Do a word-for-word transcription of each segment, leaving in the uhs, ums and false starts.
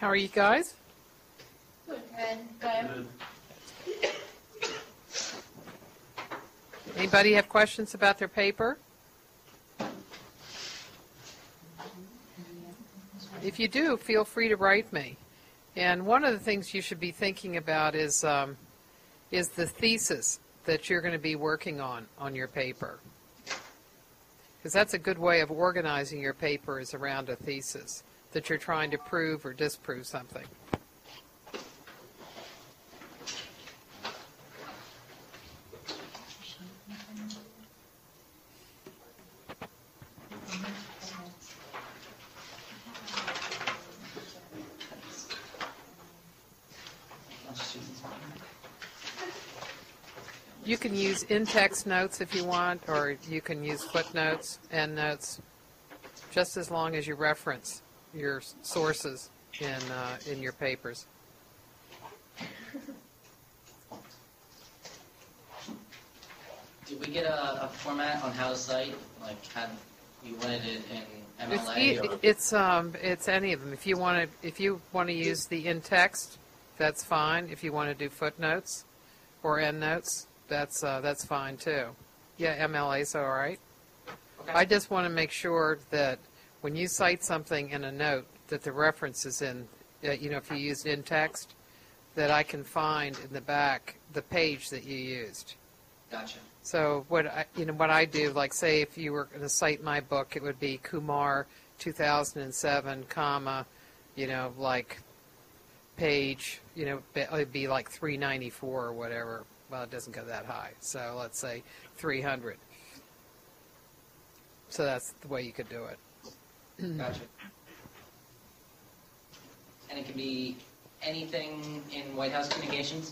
How are you guys? Good. Good. Anybody have questions about their paper? If you do, feel free to write me. And one of the things you should be thinking about is um, is the thesis that you're going to be working on on your paper. Because that's a good way of organizing your paper, is around a thesis that you're trying to prove or disprove something. You can use in-text notes if you want, or you can use footnotes, endnotes, just as long as you reference your sources in uh, in your papers. Did we get a, a format on how to cite? Like, had you wanted it in M L A? It's, Or? it's um it's any of them. If you want to if you want to use the in-text, that's fine. If you want to do footnotes or endnotes, that's uh, that's fine too. Yeah, M L A's all right. Okay. I just want to make sure that when you cite something in a note, that the reference is in, uh, you know, if you used in text, that I can find in the back the page that you used. Gotcha. So what I, you know, what I do, like say if you were going to cite my book, it would be Kumar two thousand seven, comma, you know, like page, you know, it'd be like three ninety-four or whatever. Well, it doesn't go that high. So let's say three hundred. So that's the way you could do it. Gotcha. And it can be anything in White House communications?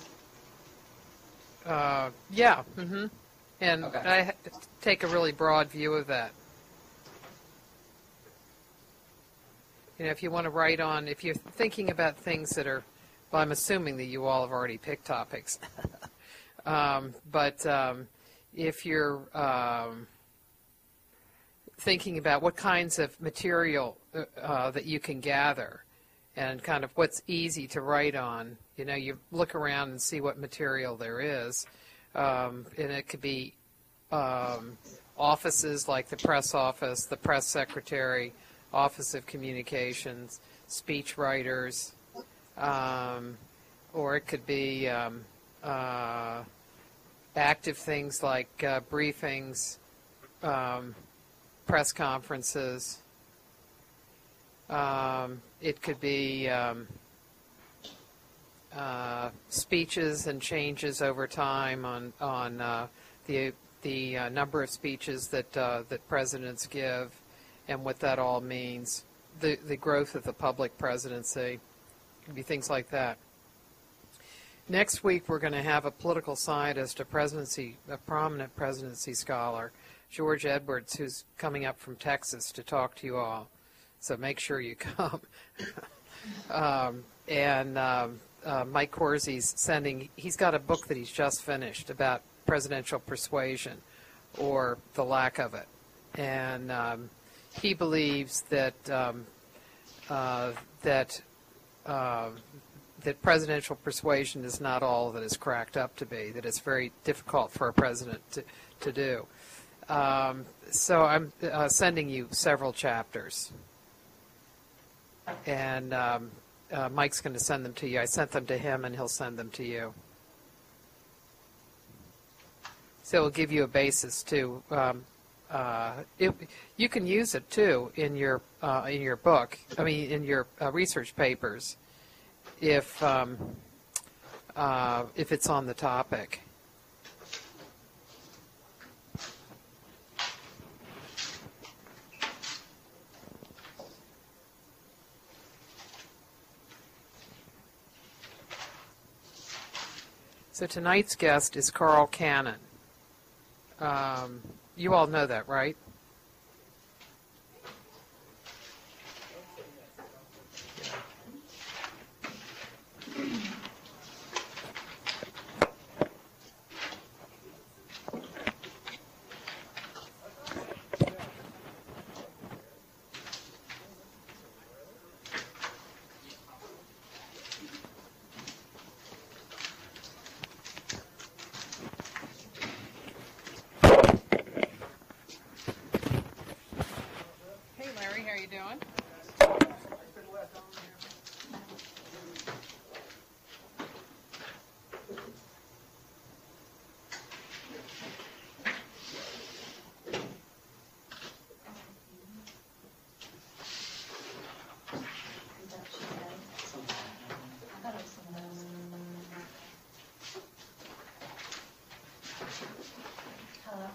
Uh, yeah. Mm-hmm. And Okay. I ha- take a really broad view of that. You know, if you want to write on, if you're thinking about things that are, well, I'm assuming that you all have already picked topics. um, but um, if you're um, thinking about what kinds of material uh, uh, that you can gather and kind of what's easy to write on, you know, you look around and see what material there is. Um, and it could be um, offices like the press office, the press secretary, Office of Communications, speech writers, um, or it could be um, uh, active things like uh, briefings, um, press conferences. Um, it could be um, uh, speeches and changes over time on on uh, the the uh, number of speeches that uh, that presidents give, and what that all means. The the growth of the public presidency. It could be things like that. Next week we're going to have a political scientist, a presidency, a prominent presidency scholar, George Edwards, who's coming up from Texas to talk to you all. So make sure you come. um, and um, uh, Mike Corsi's sending, he's got a book that he's just finished about presidential persuasion, or the lack of it. And um, he believes that um, uh, that uh, that presidential persuasion is not all that it's cracked up to be, that it's very difficult for a president to, to do. Um, so I'm uh, sending you several chapters. And um, uh, Mike's going to send them to you. I sent them to him, and he'll send them to you. So it'll give you a basis to. Um, uh, it, you can use it too in your uh, in your book. I mean, in your uh, research papers, if um, uh, if it's on the topic. So tonight's guest is Carl Cannon. Um, you all know that, right? doing? Hello?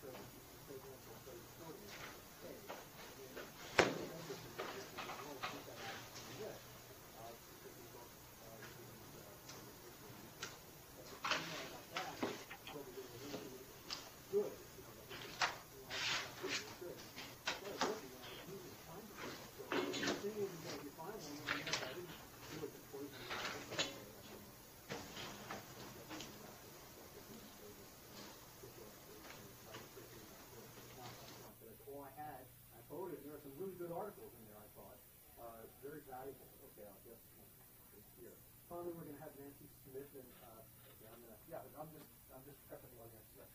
There are some really good articles in there, I thought. Uh, very valuable. Okay, I'll just it's here. Finally, we're going to have Nancy Smith and uh, okay, I'm gonna, yeah, I'm just I'm just prepping one here. So.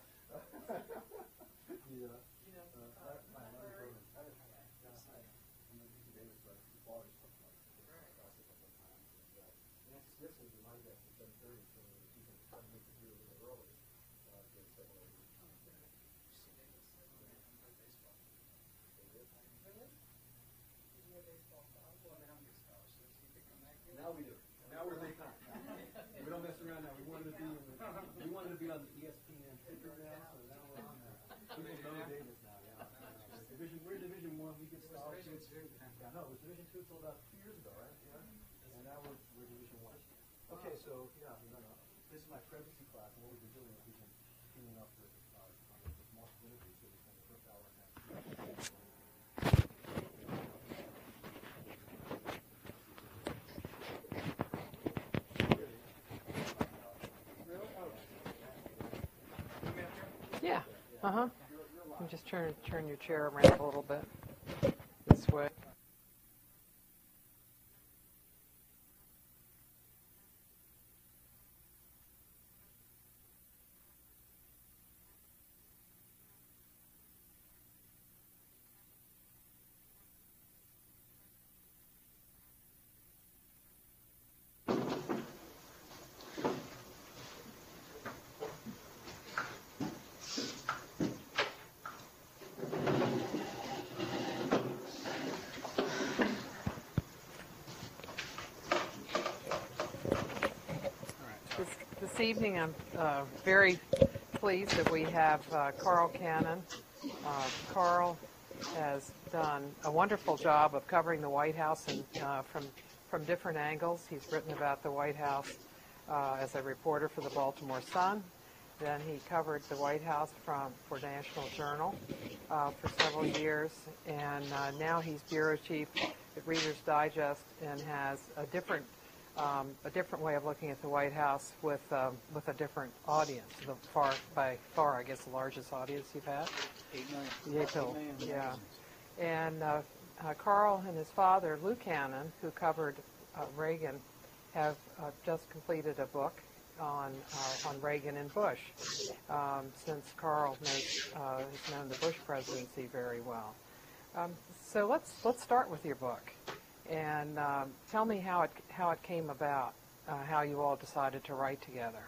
yeah. You know, uh, uh, my library. I don't know. Yeah, I, I'm going to be Davis, but the bar is something like that. Right. A couple of times. And, uh, Nancy Smith was reminded us at seven thirty, so she can try to make it here a little early. Uh, to several of you. Now we do. Now we're big time. We don't mess around now. We wanted to be in the, we wanted to be on the E S P N picture now, so now we're on there. People know Davis now. Yeah. Uh, division, we're Division One. We get scholarships. Yeah, no, it was Division Two until about two years ago, right? Yeah. And now we're, we're Division One. Okay, so yeah, no, no. This is my presidency class, and what we've been doing is we've been teaming up with uh, with Mark Winneby, so we spend the first hour and a half. Yeah. Uh-huh. And just turn turn your chair around a little bit this way. This, this evening, I'm uh, very pleased that we have uh, Carl Cannon. Uh, Carl has done a wonderful job of covering the White House and uh, from from different angles. He's written about the White House uh, as a reporter for the Baltimore Sun. Then he covered the White House from for National Journal uh, for several years, and uh, now he's bureau chief at Reader's Digest and has a different um, a different way of looking at the White House with um, with a different audience. The far by far, I guess, the largest audience you've had. Eight million. Eight million, yeah. And uh, uh, Carl and his father, Lou Cannon, who covered uh, Reagan, have uh, just completed a book on uh, on Reagan and Bush, um, since Carl knows, uh, has known the Bush presidency very well. Um, so let's let's start with your book, and um, tell me how it how it came about, uh, how you all decided to write together.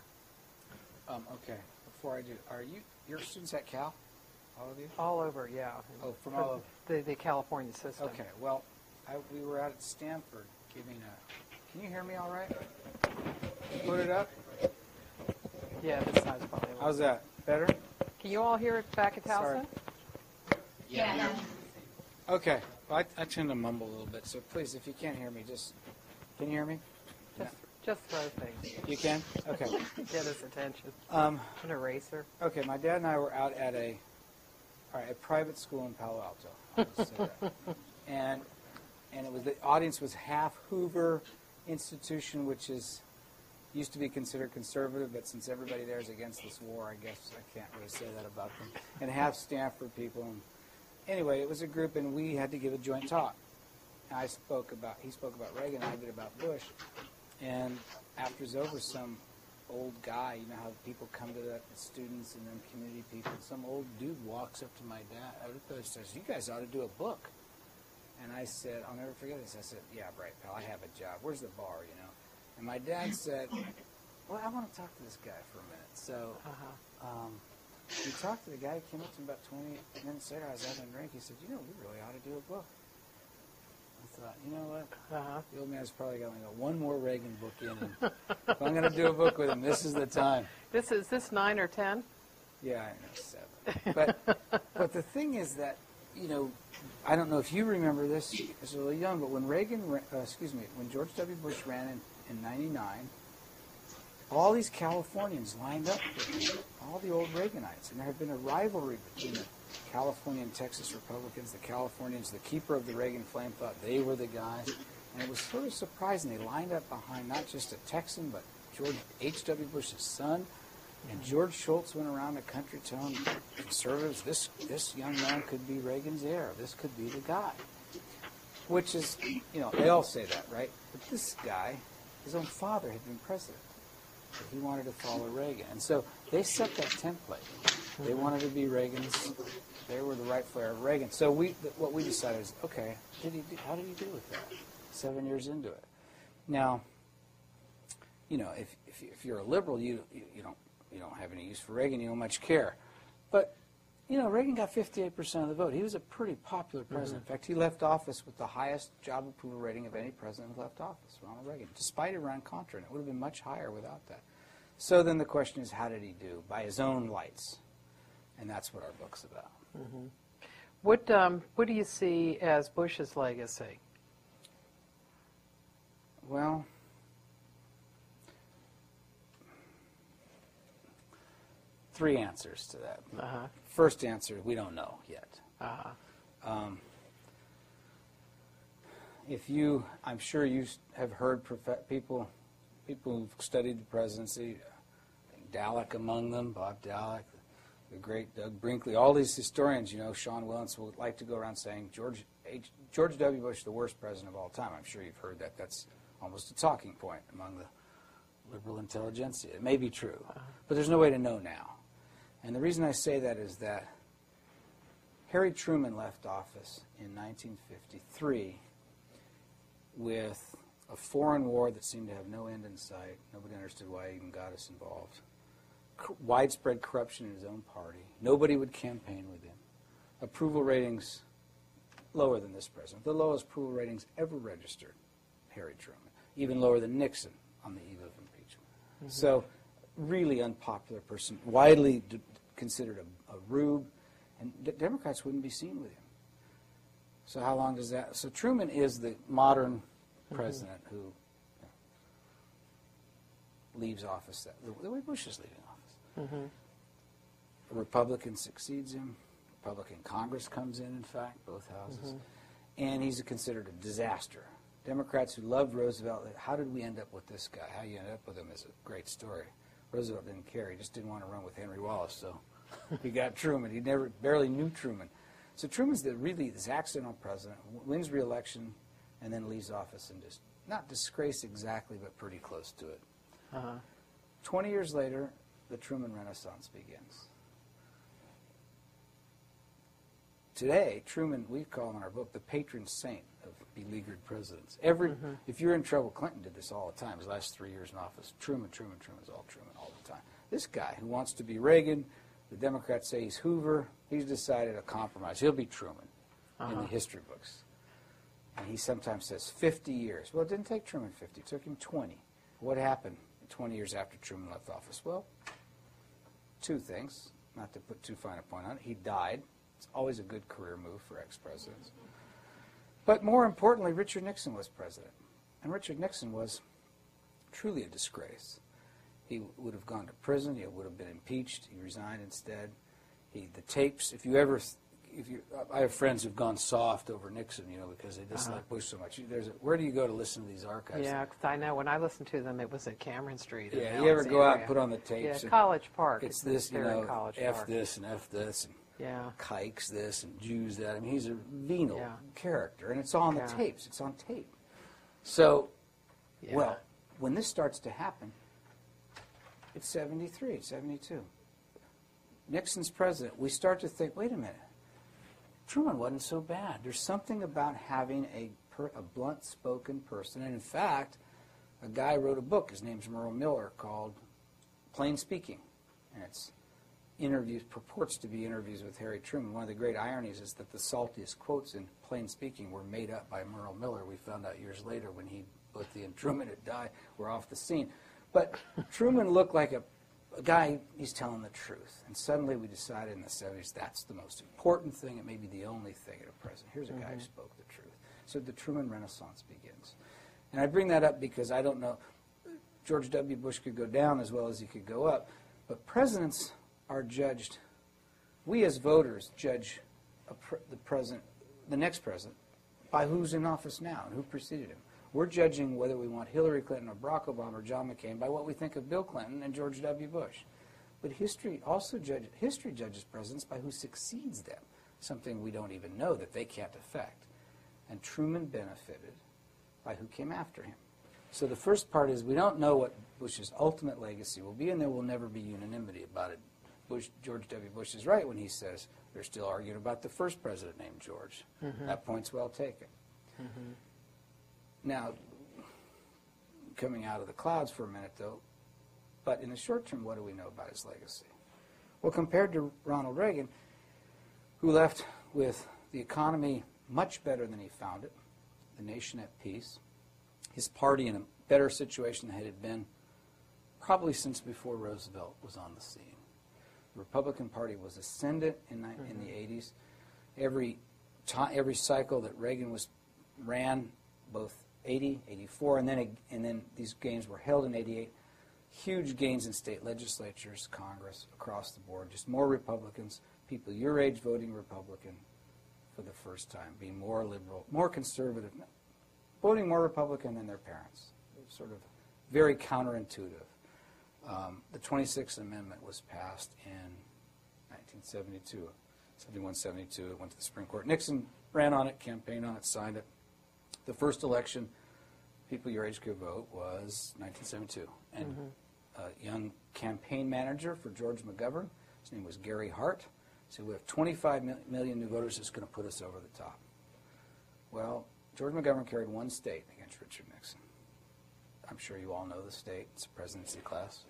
Um, okay. Before I do, are you your students at Cal? All of you? All over, yeah. Oh, from all over. The the California system. Okay. Well, I, we were out at Stanford giving a. Can you hear me all right? Put it up. Yeah, this side's probably. a little- How's that? Better? Can you all hear it back at Sorry. Towson? Yeah. Okay. Well, I, I tend to mumble a little bit, so please, if you can't hear me, just can you hear me? Just just throw things. You can. Okay. Get his attention. Um, An eraser. okay. My dad and I were out at a, all right, a private school in Palo Alto. I'll just say that. And and it was the audience was half Hoover Institution, which is used to be considered conservative, but since everybody there is against this war, I guess I can't really say that about them. And half Stanford people. And anyway, it was a group, and we had to give a joint talk. I spoke about, he spoke about Reagan, I did about Bush. And after it was over, some old guy, you know how people come to that, the students and then community people, some old dude walks up to my dad and says, "You guys ought to do a book." And I said, I'll never forget this. I said, "Yeah, right, pal, I have a job. Where's the bar, you know?" And my dad said, "Well, I want to talk to this guy for a minute." So Uh-huh. um, we talked to the guy. He came up to me about twenty minutes later. I was having a drink. He said, "You know, we really ought to do a book." I thought, you know what? Uh-huh. The old man's probably going to go one more Reagan book in. And if I'm going to do a book with him, this is the time. This is this nine or ten? Yeah, I know, seven. But but the thing is that, you know, I don't know if you remember this, it's a little young, but when Reagan, ra- uh, excuse me, when George W. Bush ran in, in ninety-nine, all these Californians lined up with all the old Reaganites, and there had been a rivalry between the California and Texas Republicans. The Californians, the keeper of the Reagan flame, thought they were the guys, and it was sort of surprising. They lined up behind not just a Texan, but George H W. Bush's son, and George Shultz went around the country telling conservatives, this this young man could be Reagan's heir. This could be the guy. Which is, you know, they all say that, right? But this guy, his own father had been president. But he wanted to follow Reagan. And so they set that template. They wanted to be Reagan's. They were the rightful heir of Reagan. So we, th- what we decided is, okay, did he do, how did he do with that? Seven years into it. Now, you know, if if, you, if you're a liberal, you, you you don't you don't have any use for Reagan. You don't much care. But you know, Reagan got fifty-eight percent of the vote. He was a pretty popular president. Mm-hmm. In fact, he left office with the highest job approval rating of any president who left office, Ronald Reagan, despite Iran-Contra. And it would have been much higher without that. So then the question is, how did he do? By his own lights. And that's what our book's about. Mm-hmm. What, um, what do you see as Bush's legacy? Well, three answers to that. Uh-huh. First answer, we don't know yet. Uh-huh. Um, if you, I'm sure you have heard prof- people, people who've studied the presidency, I think Dallek among them, Bob Dallek, the great Doug Brinkley, all these historians, you know, Sean Wilentz would like to go around saying George H, George W. Bush, the worst president of all time. I'm sure you've heard that. That's almost a talking point among the liberal intelligentsia. It may be true, but there's no way to know now. And the reason I say that is that Harry Truman left office in nineteen fifty-three with a foreign war that seemed to have no end in sight. Nobody understood why he even got us involved. C- widespread corruption in his own party. Nobody would campaign with him. Approval ratings lower than this president. The lowest approval ratings ever registered, Harry Truman. Even lower than Nixon on the eve of impeachment. Mm-hmm. So, really unpopular person, widely d- considered a, a rube, and d- Democrats wouldn't be seen with him. So how long does that... So Truman is the modern president mm-hmm. who you know, leaves office that, the, the way Bush is leaving office. Mm-hmm. A Republican succeeds him. Republican Congress comes in, in fact, both houses. Mm-hmm. And he's considered a disaster. Democrats who loved Roosevelt, how did we end up with this guy? How you end up with him is a great story. Roosevelt didn't care. He just didn't want to run with Henry Wallace, so he got Truman. He never barely knew Truman. So Truman's the really this accidental president, wins re-election, and then leaves office and just, not disgrace exactly, but pretty close to it. Uh-huh. Twenty years later, the Truman Renaissance begins. Today, Truman, we call him in our book the patron saint of beleaguered presidents. Every, mm-hmm. If you're in trouble, Clinton did this all the time, his last three years in office. Truman, Truman, Truman's all Truman all the time. This guy who wants to be Reagan, the Democrats say he's Hoover, he's decided a compromise. He'll be Truman uh-huh. in the history books. And he sometimes says fifty years. Well, it didn't take Truman fifty, it took him twenty. What happened twenty years after Truman left office? Well, two things, not to put too fine a point on it. He died. It's always a good career move for ex-presidents. But more importantly, Richard Nixon was president. And Richard Nixon was truly a disgrace. He would have gone to prison. He would have been impeached. He resigned instead. He, the tapes, if you ever, if you, I have friends who've gone soft over Nixon, you know, because they dislike uh-huh. Bush so much. There's a, where do you go to listen to these archives? Yeah, 'cause I know when I listened to them, it was at Cameron Street. Yeah, you ever go out and put on the tapes? Yeah, College Park. It's this, you know, F Park. this and F this. And yeah. Kikes this and Jews that. I mean, he's a venal yeah. character, and it's on yeah. the tapes. It's on tape. So, yeah. well, when this starts to happen, it's seventy-three, seventy-two. Nixon's president. We start to think, wait a minute, Truman wasn't so bad. There's something about having a, per, a blunt-spoken person. And in fact, a guy wrote a book. His name's Merle Miller, called Plain Speaking. And it's interviews, purports to be interviews with Harry Truman. One of the great ironies is that the saltiest quotes in Plain Speaking were made up by Merle Miller. We found out years later when he, both he and Truman had died, were off the scene. But Truman looked like a, a guy, he's telling the truth. And suddenly we decided in the seventies that's the most important thing. It may be the only thing in a president. Here's a guy who spoke the truth. So the Truman Renaissance begins. And I bring that up because I don't know, George W. Bush could go down as well as he could go up, but presidents are judged, we as voters judge a pre the president, the next president, by who's in office now and who preceded him. We're judging whether we want Hillary Clinton or Barack Obama or John McCain by what we think of Bill Clinton and George W. Bush. But history also judge, history judges presidents by who succeeds them, something we don't even know that they can't affect. And Truman benefited by who came after him. So the first part is we don't know what Bush's ultimate legacy will be, and there will never be unanimity about it. Bush, George W. Bush is right when he says they're still arguing about the first president named George. Mm-hmm. That point's well taken. Mm-hmm. Now, coming out of the clouds for a minute, though, but in the short term, what do we know about his legacy? Well, compared to Ronald Reagan, who left with the economy much better than he found it, the nation at peace, his party in a better situation than it had been probably since before Roosevelt was on the scene. The Republican Party was ascendant in, mm-hmm. in the eighties. Every, time, every cycle that Reagan was ran, both eighty, eighty-four, and then, and then these gains were held in eighty-eight. Huge gains in state legislatures, Congress, across the board. Just more Republicans, people your age voting Republican for the first time, being more liberal, more conservative, voting more Republican than their parents. Sort of very counterintuitive. Um, the twenty-sixth Amendment was passed in nineteen seventy-two, seventy-one, seventy-two. It went to the Supreme Court. Nixon ran on it, campaigned on it, signed it. The first election people your age could vote was nineteen seventy-two. And mm-hmm. a young campaign manager for George McGovern, his name was Gary Hart, said we have twenty-five million new voters that's going to put us over the top. Well, George McGovern carried one state against Richard Nixon. I'm sure you all know the state. It's a presidency class.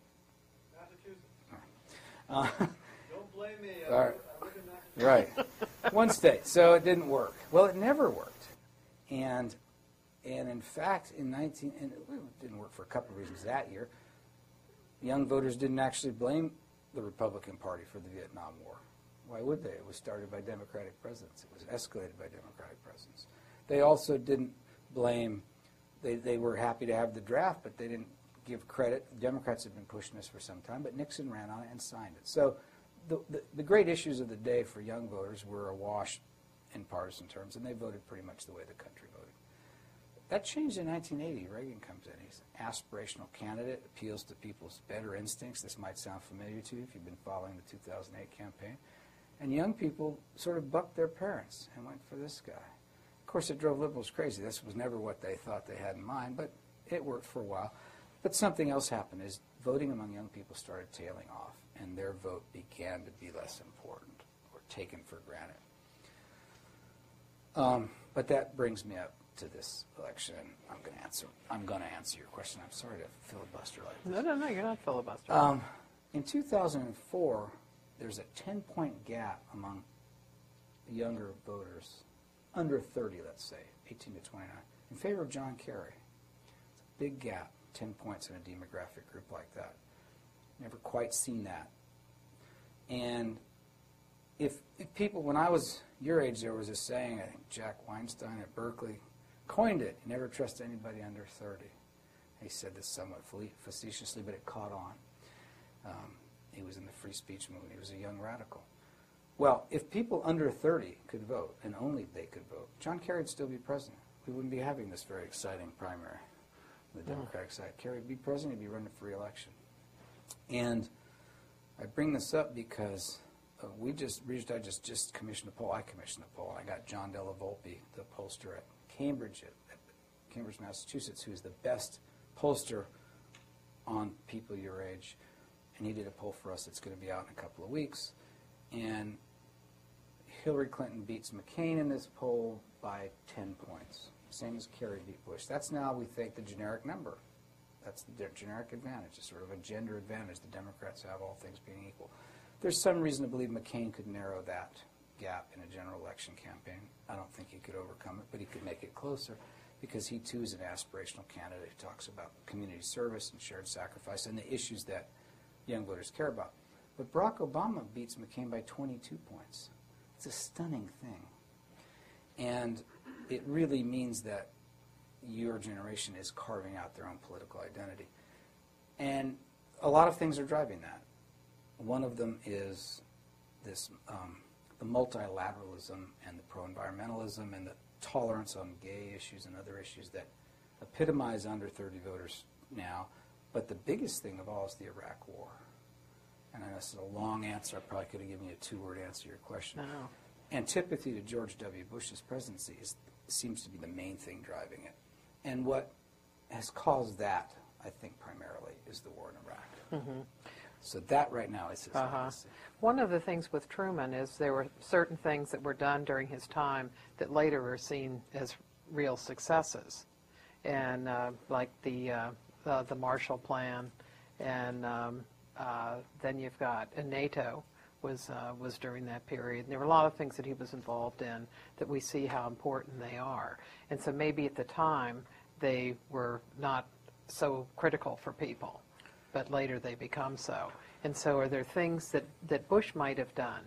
Massachusetts. Uh, Don't blame me. All right. I live in Massachusetts. Right. One state. So it didn't work. Well, it never worked. And and in fact, in nineteen, and it didn't work for a couple of reasons that year. Young voters didn't actually blame the Republican Party for the Vietnam War. Why would they? It was started by Democratic presidents. It was escalated by Democratic presidents. They also didn't blame, they, they were happy to have the draft, but they didn't give credit. The Democrats had been pushing this for some time, but Nixon ran on it and signed it. So the, the, the great issues of the day for young voters were awash in partisan terms, and they voted pretty much the way the country voted. That changed in nineteen eighty. Reagan comes in. He's an aspirational candidate, appeals to people's better instincts. This might sound familiar to you if you've been following the two thousand eight campaign. And young people sort of bucked their parents and went for this guy. Of course, it drove liberals crazy. This was never what they thought they had in mind, but it worked for a while. But something else happened is voting among young people started tailing off, and their vote began to be less important or taken for granted. Um, but that brings me up to this election. I'm going to answer. I'm going to answer your question. I'm sorry to filibuster like this. No, no, no. You're not filibustering. Um, in two thousand four, there's a ten-point gap among younger voters, under thirty, let's say, eighteen to twenty-nine, in favor of John Kerry. It's a big gap, ten points in a demographic group like that. Never quite seen that. And if, if people, when I was your age, there was a saying, I think Jack Weinstein at Berkeley coined it, you never trust anybody under thirty. He said this somewhat facetiously, but it caught on. Um, he was in the free speech movement. He was a young radical. Well, if people under thirty could vote, and only they could vote, John Kerry would still be president. We wouldn't be having this very exciting primary on the Democratic side. Kerry would be president. He'd be running for re-election. And I bring this up because uh, we just, Regis Digest just commissioned a poll. I commissioned a poll. I got John Della Volpe, the pollster at Cambridge, at, at Cambridge, Massachusetts, who's the best pollster on people your age. And he did a poll for us that's going to be out in a couple of weeks. And Hillary Clinton beats McCain in this poll by ten points, same as Kerry beat Bush. That's now, we think, the generic number. That's the generic advantage. It's sort of a gender advantage the Democrats have, all things being equal. There's some reason to believe McCain could narrow that gap in a general election campaign. I don't think he could overcome it, but he could make it closer because he, too, is an aspirational candidate who talks about community service and shared sacrifice and the issues that young voters care about. But Barack Obama beats McCain by twenty-two points. It's a stunning thing. And it really means that your generation is carving out their own political identity. And a lot of things are driving that. One of them is this, um, the multilateralism and the pro-environmentalism and the tolerance on gay issues and other issues that epitomize under thirty voters now. But the biggest thing of all is the Iraq War. And I know this is a long answer. I probably could have given you a two-word answer to your question. No. Antipathy to George W. Bush's presidency is, seems to be the main thing driving it. And what has caused that, I think, primarily, is the war in Iraq. Mm-hmm. So that right now is his Uh-huh. legacy. One of the things with Truman is there were certain things that were done during his time that later were seen as real successes, and uh, like the uh, uh, the Marshall Plan, and um, uh, then you've got and NATO was uh, was during that period. And there were a lot of things that he was involved in that we see how important they are, and so maybe at the time they were not so critical for people, but later they become so. And so are there things that, that Bush might have done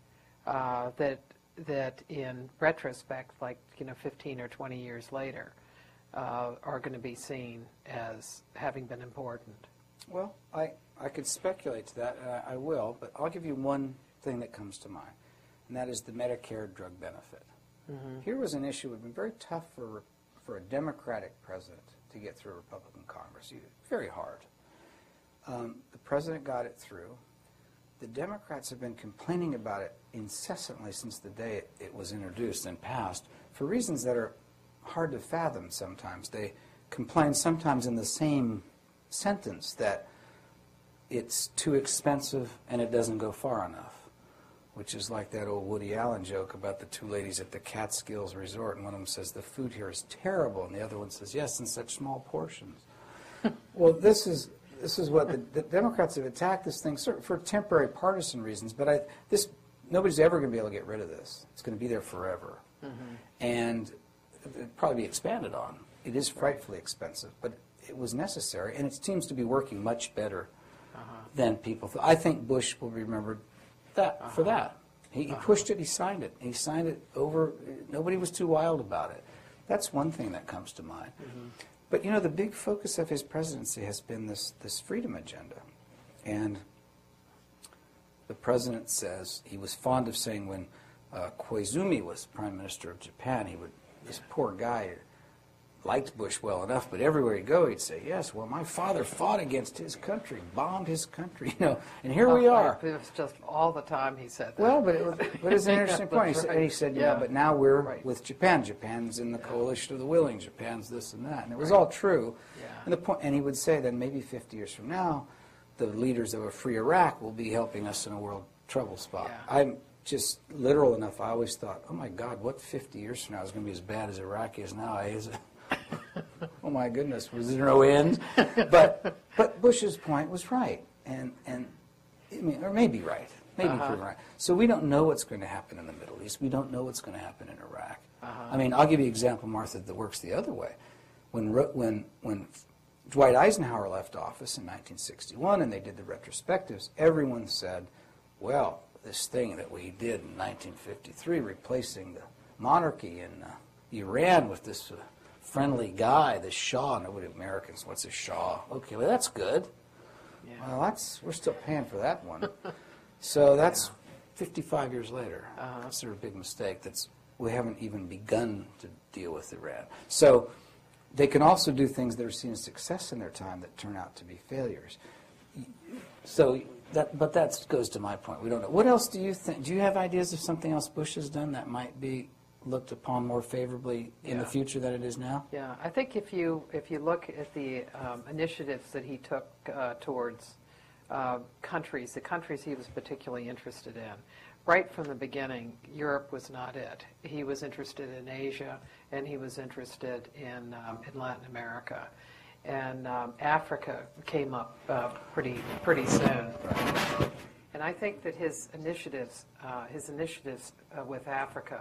uh, that that in retrospect, like you know, fifteen or twenty years later, uh, are going to be seen as having been important? Well, I, I could speculate to that, and I, I will, but I'll give you one thing that comes to mind, and that is the Medicare drug benefit. Mm-hmm. Here was an issue that would have been very tough for, for a Democratic president to get through a Republican Congress. Very hard. Um, the president got it through. The Democrats have been complaining about it incessantly since the day it, it was introduced and passed for reasons that are hard to fathom sometimes. They complain sometimes in the same sentence that it's too expensive and it doesn't go far enough, which is like that old Woody Allen joke about the two ladies at the Catskills Resort, and one of them says, the food here is terrible, and the other one says, yes, in such small portions. Well, this is this is what the, the Democrats have attacked this thing for temporary partisan reasons, but I, this nobody's ever going to be able to get rid of this. It's going to be there forever. Mm-hmm. And it'll probably be expanded on. It is frightfully expensive, but it was necessary, and it seems to be working much better uh-huh. than people thought. I think Bush will be remembered that uh-huh. for that. He, he uh-huh. pushed it, he signed it. He signed it over, nobody was too wild about it. That's one thing that comes to mind. Mm-hmm. But, you know, the big focus of his presidency has been this, this freedom agenda. And the president says, he was fond of saying when uh, Koizumi was prime minister of Japan, he would, this poor guy liked Bush well enough, but everywhere he'd go, he'd say, yes, well, my father fought against his country, bombed his country, you know, and here oh, we are. It was just all the time he said that. Well, but, it was, but it's an interesting point. He, right. said, he said, yeah, yeah, but now we're right. with Japan. Japan's in the coalition of the willing. Japan's this and that. And it was right. all true. Yeah. And, the point, and he would say that maybe fifty years from now, the leaders of a free Iraq will be helping us in a world trouble spot. Yeah. I'm just literal enough. I always thought, oh, my God, what fifty years from now is going to be as bad as Iraq is now? Is it? Oh my goodness, was there no end? But but Bush's point was right, and and I mean, or maybe right, maybe uh-huh. proven right. So we don't know what's going to happen in the Middle East. We don't know what's going to happen in Iraq. Uh-huh. I mean, I'll give you an example, Martha, that works the other way. When when when Dwight Eisenhower left office in nineteen sixty-one, and they did the retrospectives, everyone said, "Well, this thing that we did in nineteen fifty-three, replacing the monarchy in uh, Iran with this." Uh, friendly guy, the Shah. Nobody Americans, what's a Shah? Okay, well, that's good. Yeah. Well, that's we're still paying for that one. So that's yeah. fifty-five years later. Uh-huh. That's sort of a big mistake. That's we haven't even begun to deal with Iran. So they can also do things that are seen as success in their time that turn out to be failures. So that, but that goes to my point. We don't know. What else do you think? Do you have ideas of something else Bush has done that might be looked upon more favorably in yeah. the future than it is now? Yeah, I think if you if you look at the um, initiatives that he took uh, towards uh, countries, the countries he was particularly interested in, right from the beginning, Europe was not it. He was interested in Asia, and he was interested in um, in Latin America, and um, Africa came up uh, pretty pretty soon. And I think that his initiatives, uh, his initiatives uh, with Africa.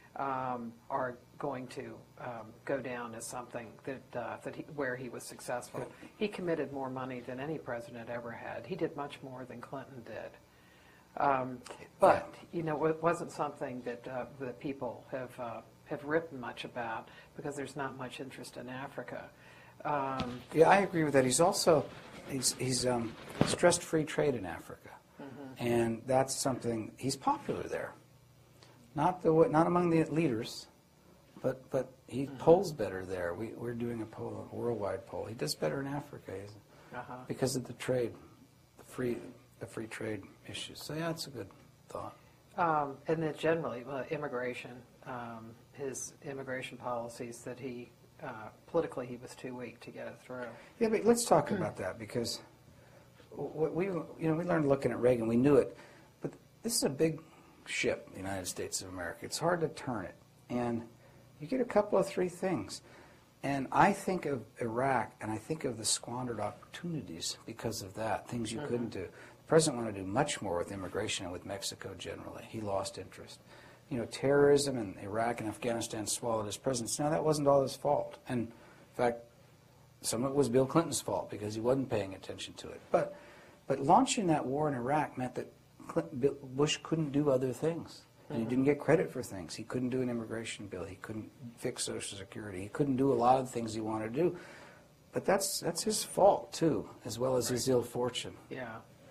um, are going to um, go down as something that uh, that he, where he was successful. He committed more money than any president ever had. He did much more than Clinton did. Um, but you know, it wasn't something that uh, that people have uh, have written much about because there's not much interest in Africa. Um, Yeah, I agree with that. He's also he's he's um, stressed free trade in Africa, mm-hmm. and that's something he's popular there. Not the not among the leaders, but but he mm-hmm. polls better there. We we're doing a poll, a worldwide poll. He does better in Africa uh-huh. because of the trade, the free the free trade issues. So yeah, that's a good thought. Um, and then generally, uh, immigration, um, his immigration policies that he, uh, politically he was too weak to get it through. Yeah, but let's talk about that because what we, you know, we learned looking at Reagan, we knew it, but this is a big ship, the United States of America. It's hard to turn it, and you get a couple of three things. And I think of Iraq, and I think of the squandered opportunities because of that, things you mm-hmm. couldn't do. The president wanted to do much more with immigration and with Mexico generally. He lost interest. You know, terrorism in Iraq and Afghanistan swallowed his presidency. Now, that wasn't all his fault. And, in fact, some of it was Bill Clinton's fault because he wasn't paying attention to it. But, but launching that war in Iraq meant that Clinton, Bush couldn't do other things. And he didn't get credit for things. He couldn't do an immigration bill. He couldn't fix Social Security. He couldn't do a lot of the things he wanted to do. But that's that's his fault, too, as well as his ill fortune. Yeah.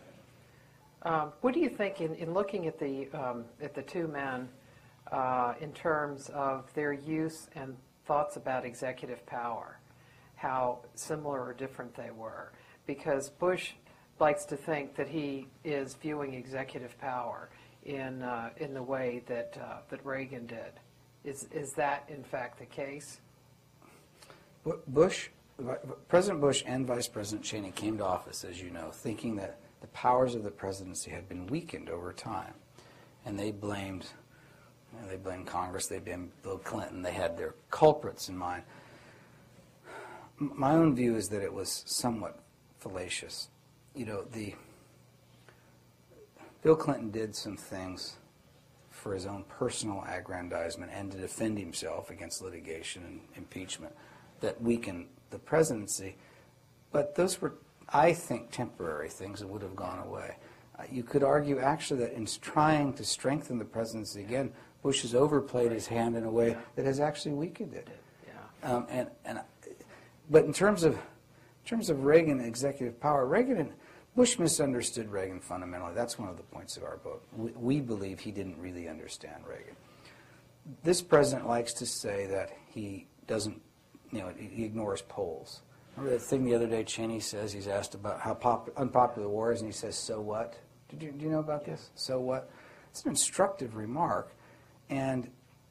Um, what do you think in, in looking at the um, at the two men uh, in terms of their use and thoughts about executive power, how similar or different they were? Because Bush likes to think that he is viewing executive power in uh, in the way that uh, that Reagan did. Is is that in fact the case? Bush, President Bush and Vice President Cheney came to office, as you know, thinking that the powers of the presidency had been weakened over time, and they blamed you know, they blamed Congress, they blamed Bill Clinton. They had their culprits in mind. My own view is that it was somewhat fallacious. You know, the Bill Clinton did some things for his own personal aggrandizement and to defend himself against litigation and impeachment that weakened the presidency. But those were, I think, temporary things that would have gone away. Uh, you could argue, actually, that in trying to strengthen the presidency again, Bush has overplayed his hand in a way yeah. that has actually weakened it. Yeah. Um, and, and, but in terms of, in terms of Reagan and executive power, Reagan and Bush misunderstood Reagan fundamentally. That's one of the points of our book. We, we believe he didn't really understand Reagan. This president likes to say that he doesn't, you know, he ignores polls. Remember that thing the other day Cheney says, he's asked about how pop, unpopular war is, and he says, so what? Did you, do you know about yeah. this? So what? It's an instructive remark, and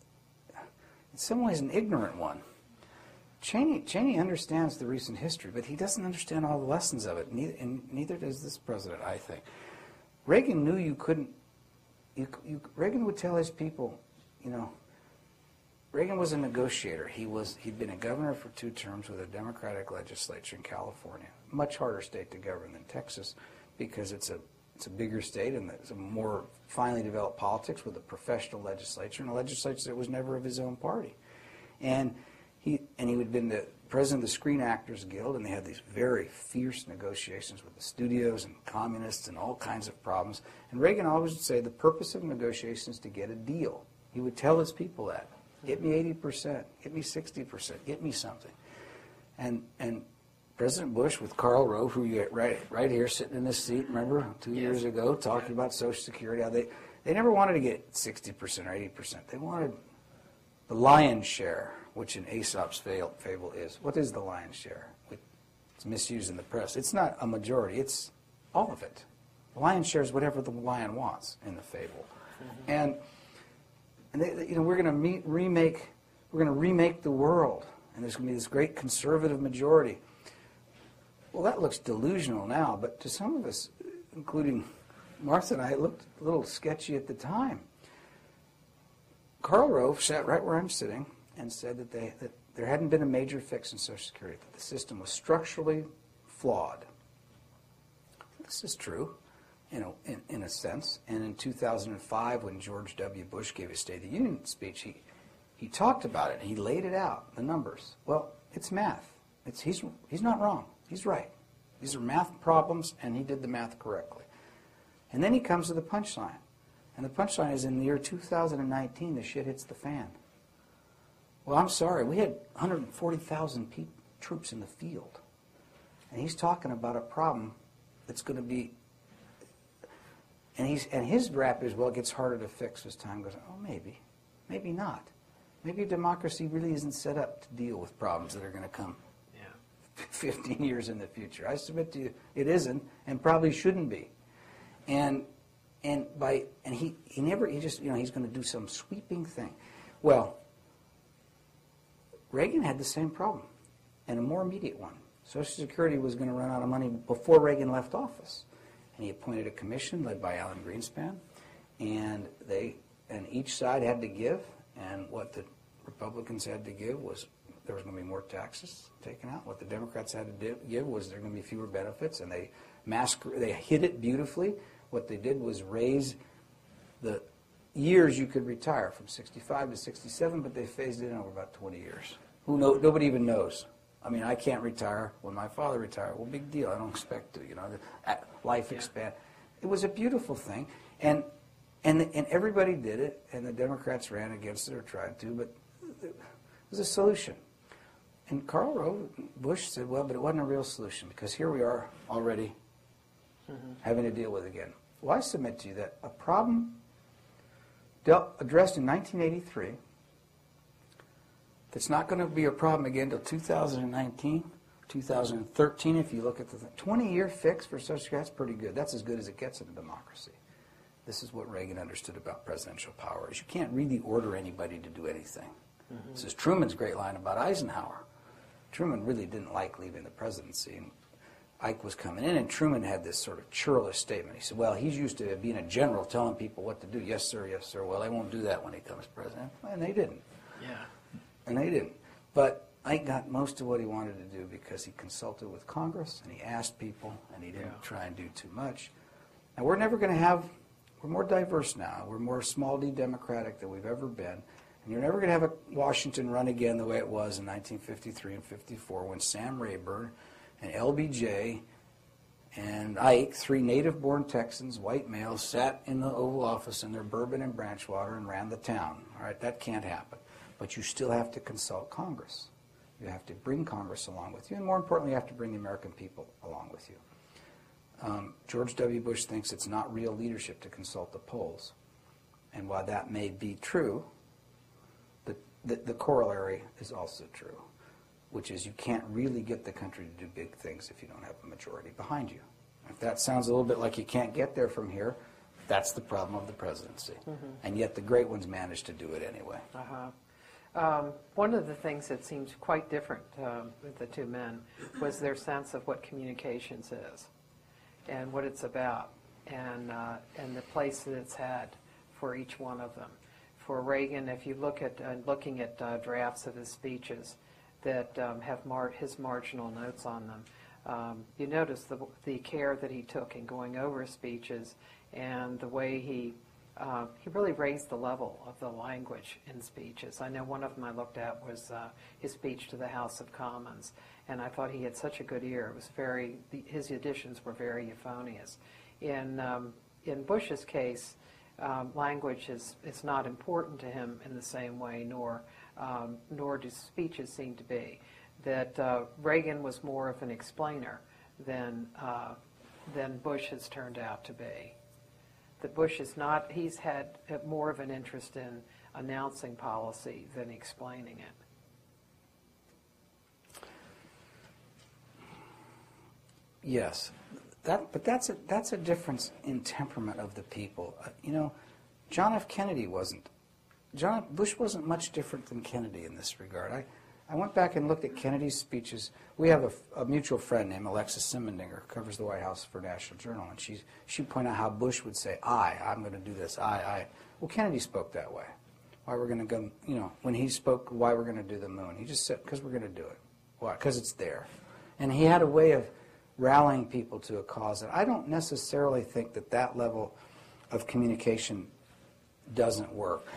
in some ways an ignorant one. Cheney, Cheney understands the recent history, but he doesn't understand all the lessons of it, neither, and neither does this president, I think. Reagan knew you couldn't, you, you, Reagan would tell his people, you know, Reagan was a negotiator. He was, he'd been a governor for two terms with a Democratic legislature in California, much harder state to govern than Texas because it's a, it's a bigger state and it's a more finely developed politics with a professional legislature and a legislature that was never of his own party. And He, and he had been the president of the Screen Actors Guild, and they had these very fierce negotiations with the studios and communists and all kinds of problems. And Reagan always would say the purpose of negotiations is to get a deal. He would tell his people that. Get me eighty percent, get me sixty percent, get me something. And and President Bush with Karl Rove, who you right right here sitting in this seat, remember, two yes. years ago, talking about Social Security, how they, they never wanted to get sixty percent or eighty percent. They wanted the lion's share, which in Aesop's fable is. What is the lion's share? It's misused in the press. It's not a majority. It's all of it. The lion's share is whatever the lion wants in the fable. Mm-hmm. And, and they, you know, we're going to remake, we're going to remake the world, and there's going to be this great conservative majority. Well, that looks delusional now, but to some of us, including Martha and I, it looked a little sketchy at the time. Karl Rove sat right where I'm sitting and said that, they, that there hadn't been a major fix in Social Security, that the system was structurally flawed. This is true, you know, in, in a sense. And in two thousand five, when George W. Bush gave his State of the Union speech, he, he talked about it. He laid it out, the numbers. Well, it's math. It's, he's, he's not wrong. He's right. These are math problems, and he did the math correctly. And then he comes to the punchline. And the punchline is in the year two thousand nineteen, the shit hits the fan. Well, I'm sorry. We had one hundred forty thousand pe- troops in the field. And he's talking about a problem that's going to be... And, he's, and his rap is, well, it gets harder to fix as time goes on. Oh, maybe. Maybe not. Maybe democracy really isn't set up to deal with problems that are going to come Yeah. fifteen years in the future. I submit to you, it isn't, and probably shouldn't be. And and by and he, he never he just you know he's going to do some sweeping thing. Well, Reagan had the same problem, and a more immediate one. Social Security was going to run out of money before Reagan left office, and he appointed a commission led by Alan Greenspan, and they and each side had to give, and what the Republicans had to give was there was going to be more taxes taken out. What the Democrats had to do, give was there were going to be fewer benefits, and they mask they hid it beautifully. What they did was raise the years you could retire from sixty-five to sixty-seven, but they phased it in over about twenty years. Who know? Nobody even knows. I mean, I can't retire when my father retired. Well, big deal. I don't expect to. You know, life Yeah. expand. It was a beautiful thing, and and and everybody did it, and the Democrats ran against it or tried to, but it was a solution. And Karl Rove, Bush said, well, but it wasn't a real solution because here we are already mm-hmm. having to deal with it again. Well, I submit to you that a problem dealt, addressed in nineteen eighty-three that's not going to be a problem again until two thousand nineteen, two thousand thirteen. If you look at the twenty-year fix for Social Security, that's pretty good. That's as good as it gets in a democracy. This is what Reagan understood about presidential power, is you can't really order anybody to do anything. Mm-hmm. This is Truman's great line about Eisenhower. Truman really didn't like leaving the presidency, and Ike was coming in, and Truman had this sort of churlish statement. He said, well, he's used to being a general telling people what to do. Yes, sir, yes, sir. Well, they won't do that when he becomes president. And they didn't. Yeah. And they didn't. But Ike got most of what he wanted to do because he consulted with Congress, and he asked people, and he didn't Yeah. try and do too much. And we're never going to have, we're more diverse now. We're more small d democratic than we've ever been. And you're never going to have a Washington run again the way it was in nineteen fifty-three and fifty-four when Sam Rayburn and L B J and Ike, three native-born Texans, white males, sat in the Oval Office in their bourbon and branchwater and ran the town. All right, that can't happen. But you still have to consult Congress. You have to bring Congress along with you, and more importantly, you have to bring the American people along with you. Um, George W. Bush thinks it's not real leadership to consult the polls. And while that may be true, the, the, the corollary is also true, which is you can't really get the country to do big things if you don't have a majority behind you. If that sounds a little bit like you can't get there from here, that's the problem of the presidency. Mm-hmm. And yet the great ones managed to do it anyway. Uh-huh. Um, one of the things that seems quite different um, with the two men was their sense of what communications is and what it's about, and uh, and the place that it's had for each one of them. For Reagan, if you look at uh, looking at uh, drafts of his speeches that um, have mar- his marginal notes on them, um, you notice the the care that he took in going over his speeches and the way he uh, he really raised the level of the language in speeches. I know one of them I looked at was uh, his speech to the House of Commons, and I thought he had such a good ear. It was very the, his additions were very euphonious. In um, in Bush's case, um, language is is not important to him in the same way, nor um, nor do speeches seem to be. That uh, Reagan was more of an explainer than uh, than Bush has turned out to be. That Bush is not, he's had more of an interest in announcing policy than explaining it. Yes, that, but that's a, that's a difference in temperament of the people. Uh, you know, John F. Kennedy wasn't, John F. Bush wasn't much different than Kennedy in this regard. I, I went back and looked at Kennedy's speeches. We have a, a mutual friend named Alexis Simendinger, who covers the White House for National Journal, and she she'd point out how Bush would say, I, I'm going to do this, I, I. Well, Kennedy spoke that way. Why we're going to go, you know, when he spoke why we're going to do the moon, he just said, because we're going to do it. Why? Because it's there. And he had a way of rallying people to a cause. And I don't necessarily think that that level of communication doesn't work.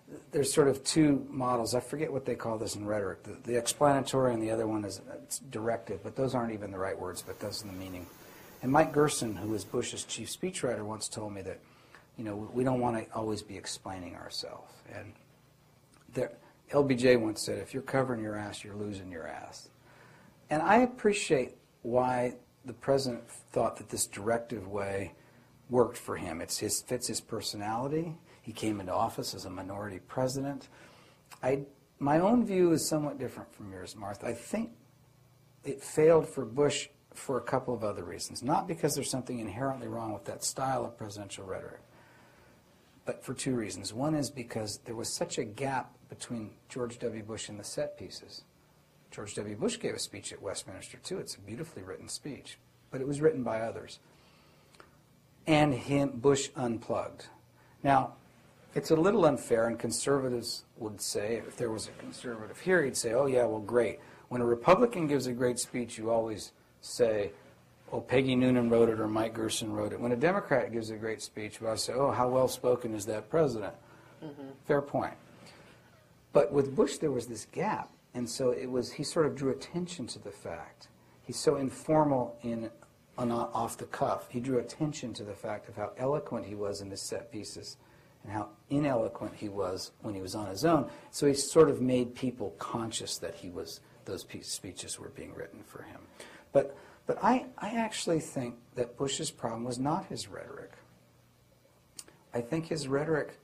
there's sort of two models. I forget what they call this in rhetoric. The, the explanatory and the other one is it's directive, but those aren't even the right words, but that's the meaning. And Mike Gerson, who was Bush's chief speechwriter, once told me that, you know, we don't want to always be explaining ourselves. And there, L B J once said, if you're covering your ass, you're losing your ass. And I appreciate why the president thought that this directive way worked for him. It's his, fits his personality. He came into office as a minority president. I, my own view is somewhat different from yours, Martha. I think it failed for Bush for a couple of other reasons. Not because there's something inherently wrong with that style of presidential rhetoric, but for two reasons. One is because there was such a gap between George W. Bush and the set pieces. George W. Bush gave a speech at Westminster, too. It's a beautifully written speech, but it was written by others. And him, Bush unplugged. Now, it's a little unfair, and conservatives would say, if there was a conservative here, he'd say, oh, yeah, well, great. When a Republican gives a great speech, you always say, oh, Peggy Noonan wrote it or Mike Gerson wrote it. When a Democrat gives a great speech, you always say, oh, how well-spoken is that president? Mm-hmm. Fair point. But with Bush, there was this gap, and so it was, he sort of drew attention to the fact. He's so informal in on, off the cuff. He drew attention to the fact of how eloquent he was in his set pieces and how ineloquent he was when he was on his own. So he sort of made people conscious that he was, those speeches were being written for him. But, but I, I actually think that Bush's problem was not his rhetoric. I think his rhetoric,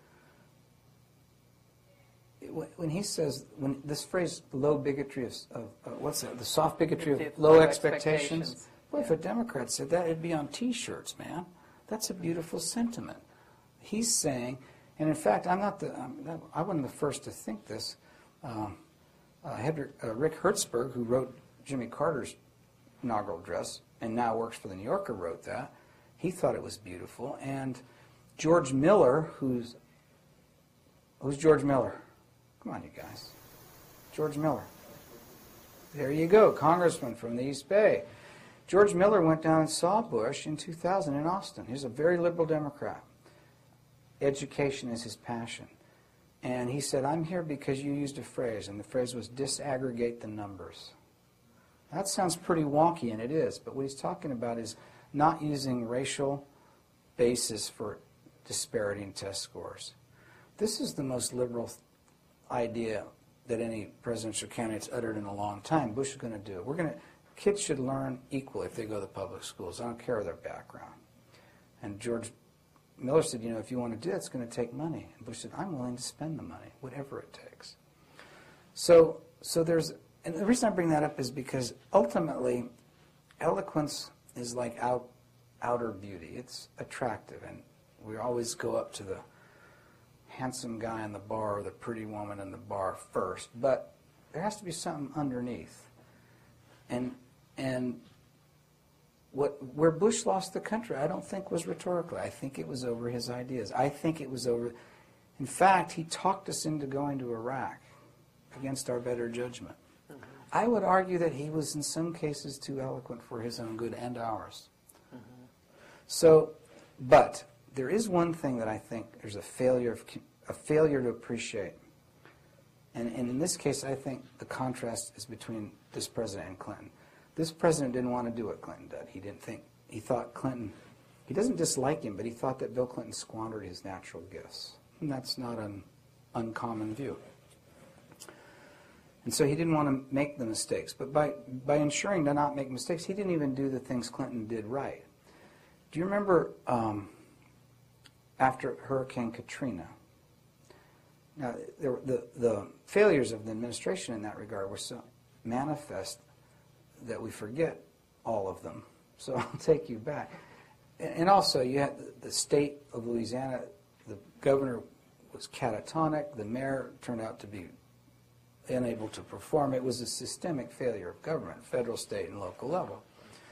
when he says, when this phrase, low bigotry of, of uh, what's that, the soft bigotry of low, low expectations, expectations. Well, yeah. If a Democrat said that, it'd be on T-shirts, man. That's a beautiful sentiment. He's saying, and in fact, I'm not the, um, I wasn't the first to think this. Um, uh, Hedrick, uh, Rick Hertzberg, who wrote Jimmy Carter's inaugural address and now works for the New Yorker, wrote that. He thought it was beautiful. And George Miller, who's, who's George Miller? Come on, you guys. George Miller. There you go, congressman from the East Bay. George Miller went down and saw Bush in two thousand in Austin. He's a very liberal Democrat. Education is his passion. And he said, I'm here because you used a phrase, and the phrase was disaggregate the numbers. That sounds pretty wonky, and it is, but what he's talking about is not using racial basis for disparity in test scores. This is the most liberal th- idea that any presidential candidate's uttered in a long time. Bush is going to do it. We're going to, kids should learn equally if they go to public schools. I don't care their background. And George Miller said, you know, if you want to do it, it's going to take money. And Bush said, I'm willing to spend the money, whatever it takes. So, so there's, and the reason I bring that up is because ultimately, eloquence is like out, outer beauty. It's attractive, and we always go up to the handsome guy in the bar or the pretty woman in the bar first, but there has to be something underneath. And and what where Bush lost the country, I don't think was rhetorically. I think it was over his ideas. I think it was over. In fact, he talked us into going to Iraq against our better judgment. Mm-hmm. I would argue that he was in some cases too eloquent for his own good and ours. Mm-hmm. So, but there is one thing that I think there's a failure of a failure to appreciate. And, and in this case, I think the contrast is between this president and Clinton. This president didn't want to do what Clinton did. He didn't think, he thought Clinton, he doesn't dislike him, but he thought that Bill Clinton squandered his natural gifts. And that's not an uncommon view. And so he didn't want to make the mistakes. But by, by ensuring to not make mistakes, he didn't even do the things Clinton did right. Do you remember um, after Hurricane Katrina? Now, there, the, the failures of the administration in that regard were so manifest that we forget all of them. So I'll take you back. And, and also, you had the, the state of Louisiana, the governor was catatonic, the mayor turned out to be unable to perform. It was a systemic failure of government, federal, state, and local level.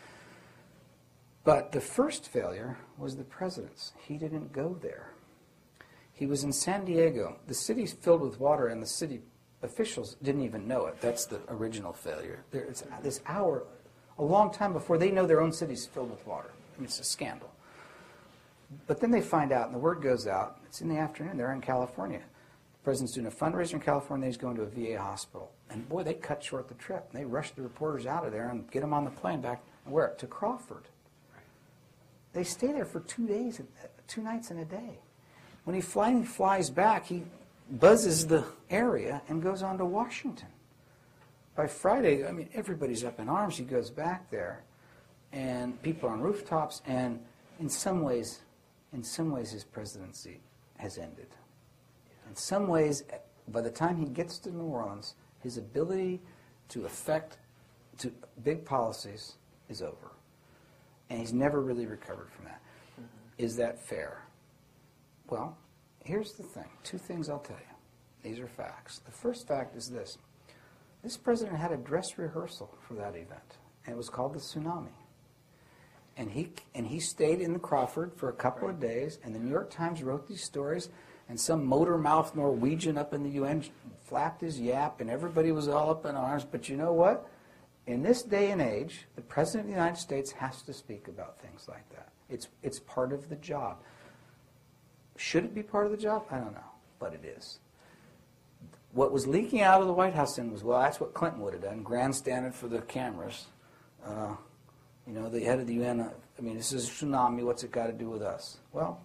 But the first failure was the president's. He didn't go there. He was in San Diego. The city's filled with water, and the city officials didn't even know it. That's the original failure. There's this hour, a long time before they know their own city's filled with water. I mean, it's a scandal. But then they find out, and the word goes out, it's in the afternoon, they're in California. The president's doing a fundraiser in California. He's going to a V A hospital. And boy, they cut short the trip. They rushed the reporters out of there and get them on the plane back, where? To Crawford. They stay there for two days, two nights and a day. When he finally flies back, he buzzes the area and goes on to Washington. By Friday, I mean, everybody's up in arms. He goes back there, and people are on rooftops, and in some ways, in some ways, his presidency has ended. In some ways, by the time he gets to New Orleans, his ability to affect to big policies is over. And he's never really recovered from that. Mm-hmm. Is that fair? Well, here's the thing. Two things I'll tell you. These are facts. The first fact is this. This president had a dress rehearsal for that event, and it was called the Tsunami. And he and he stayed in the Crawford for a couple of days, and the New York Times wrote these stories, and some motor-mouthed Norwegian up in the U N flapped his yap, and everybody was all up in arms. But you know what? In this day and age, the President of the United States has to speak about things like that. It's, it's part of the job. Should it be part of the job? I don't know, but it is. What was leaking out of the White House then was, well, that's what Clinton would have done, grandstanded for the cameras. Uh, you know, the head of the U N, uh, I mean, this is a tsunami, what's it got to do with us? Well,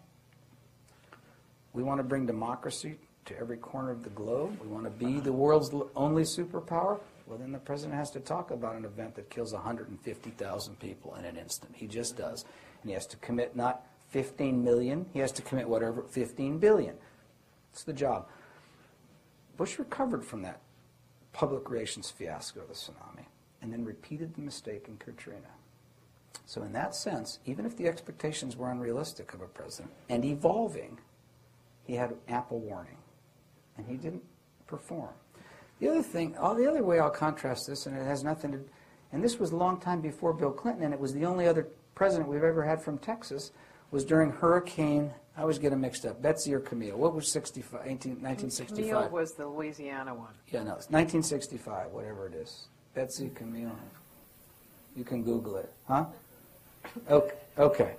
we want to bring democracy to every corner of the globe. We want to be the world's only superpower. Well, then the president has to talk about an event that kills one hundred fifty thousand people in an instant. He just does. And he has to commit not fifteen million, he has to commit whatever, fifteen billion. It's the job. Bush recovered from that public relations fiasco of the tsunami and then repeated the mistake in Katrina. So in that sense, even if the expectations were unrealistic of a president and evolving, he had ample warning, and he didn't perform. The other thing, all the other way I'll contrast this, and it has nothing to, and this was a long time before Bill Clinton, and it was the only other president we've ever had from Texas, was during Hurricane, I always get them mixed up, Betsy or Camille. What was sixty-five, eighteen, nineteen sixty-five? Camille was the Louisiana one. Yeah, no, it's nineteen sixty-five, whatever it is. Betsy, Camille. You can Google it. Huh? Okay. okay.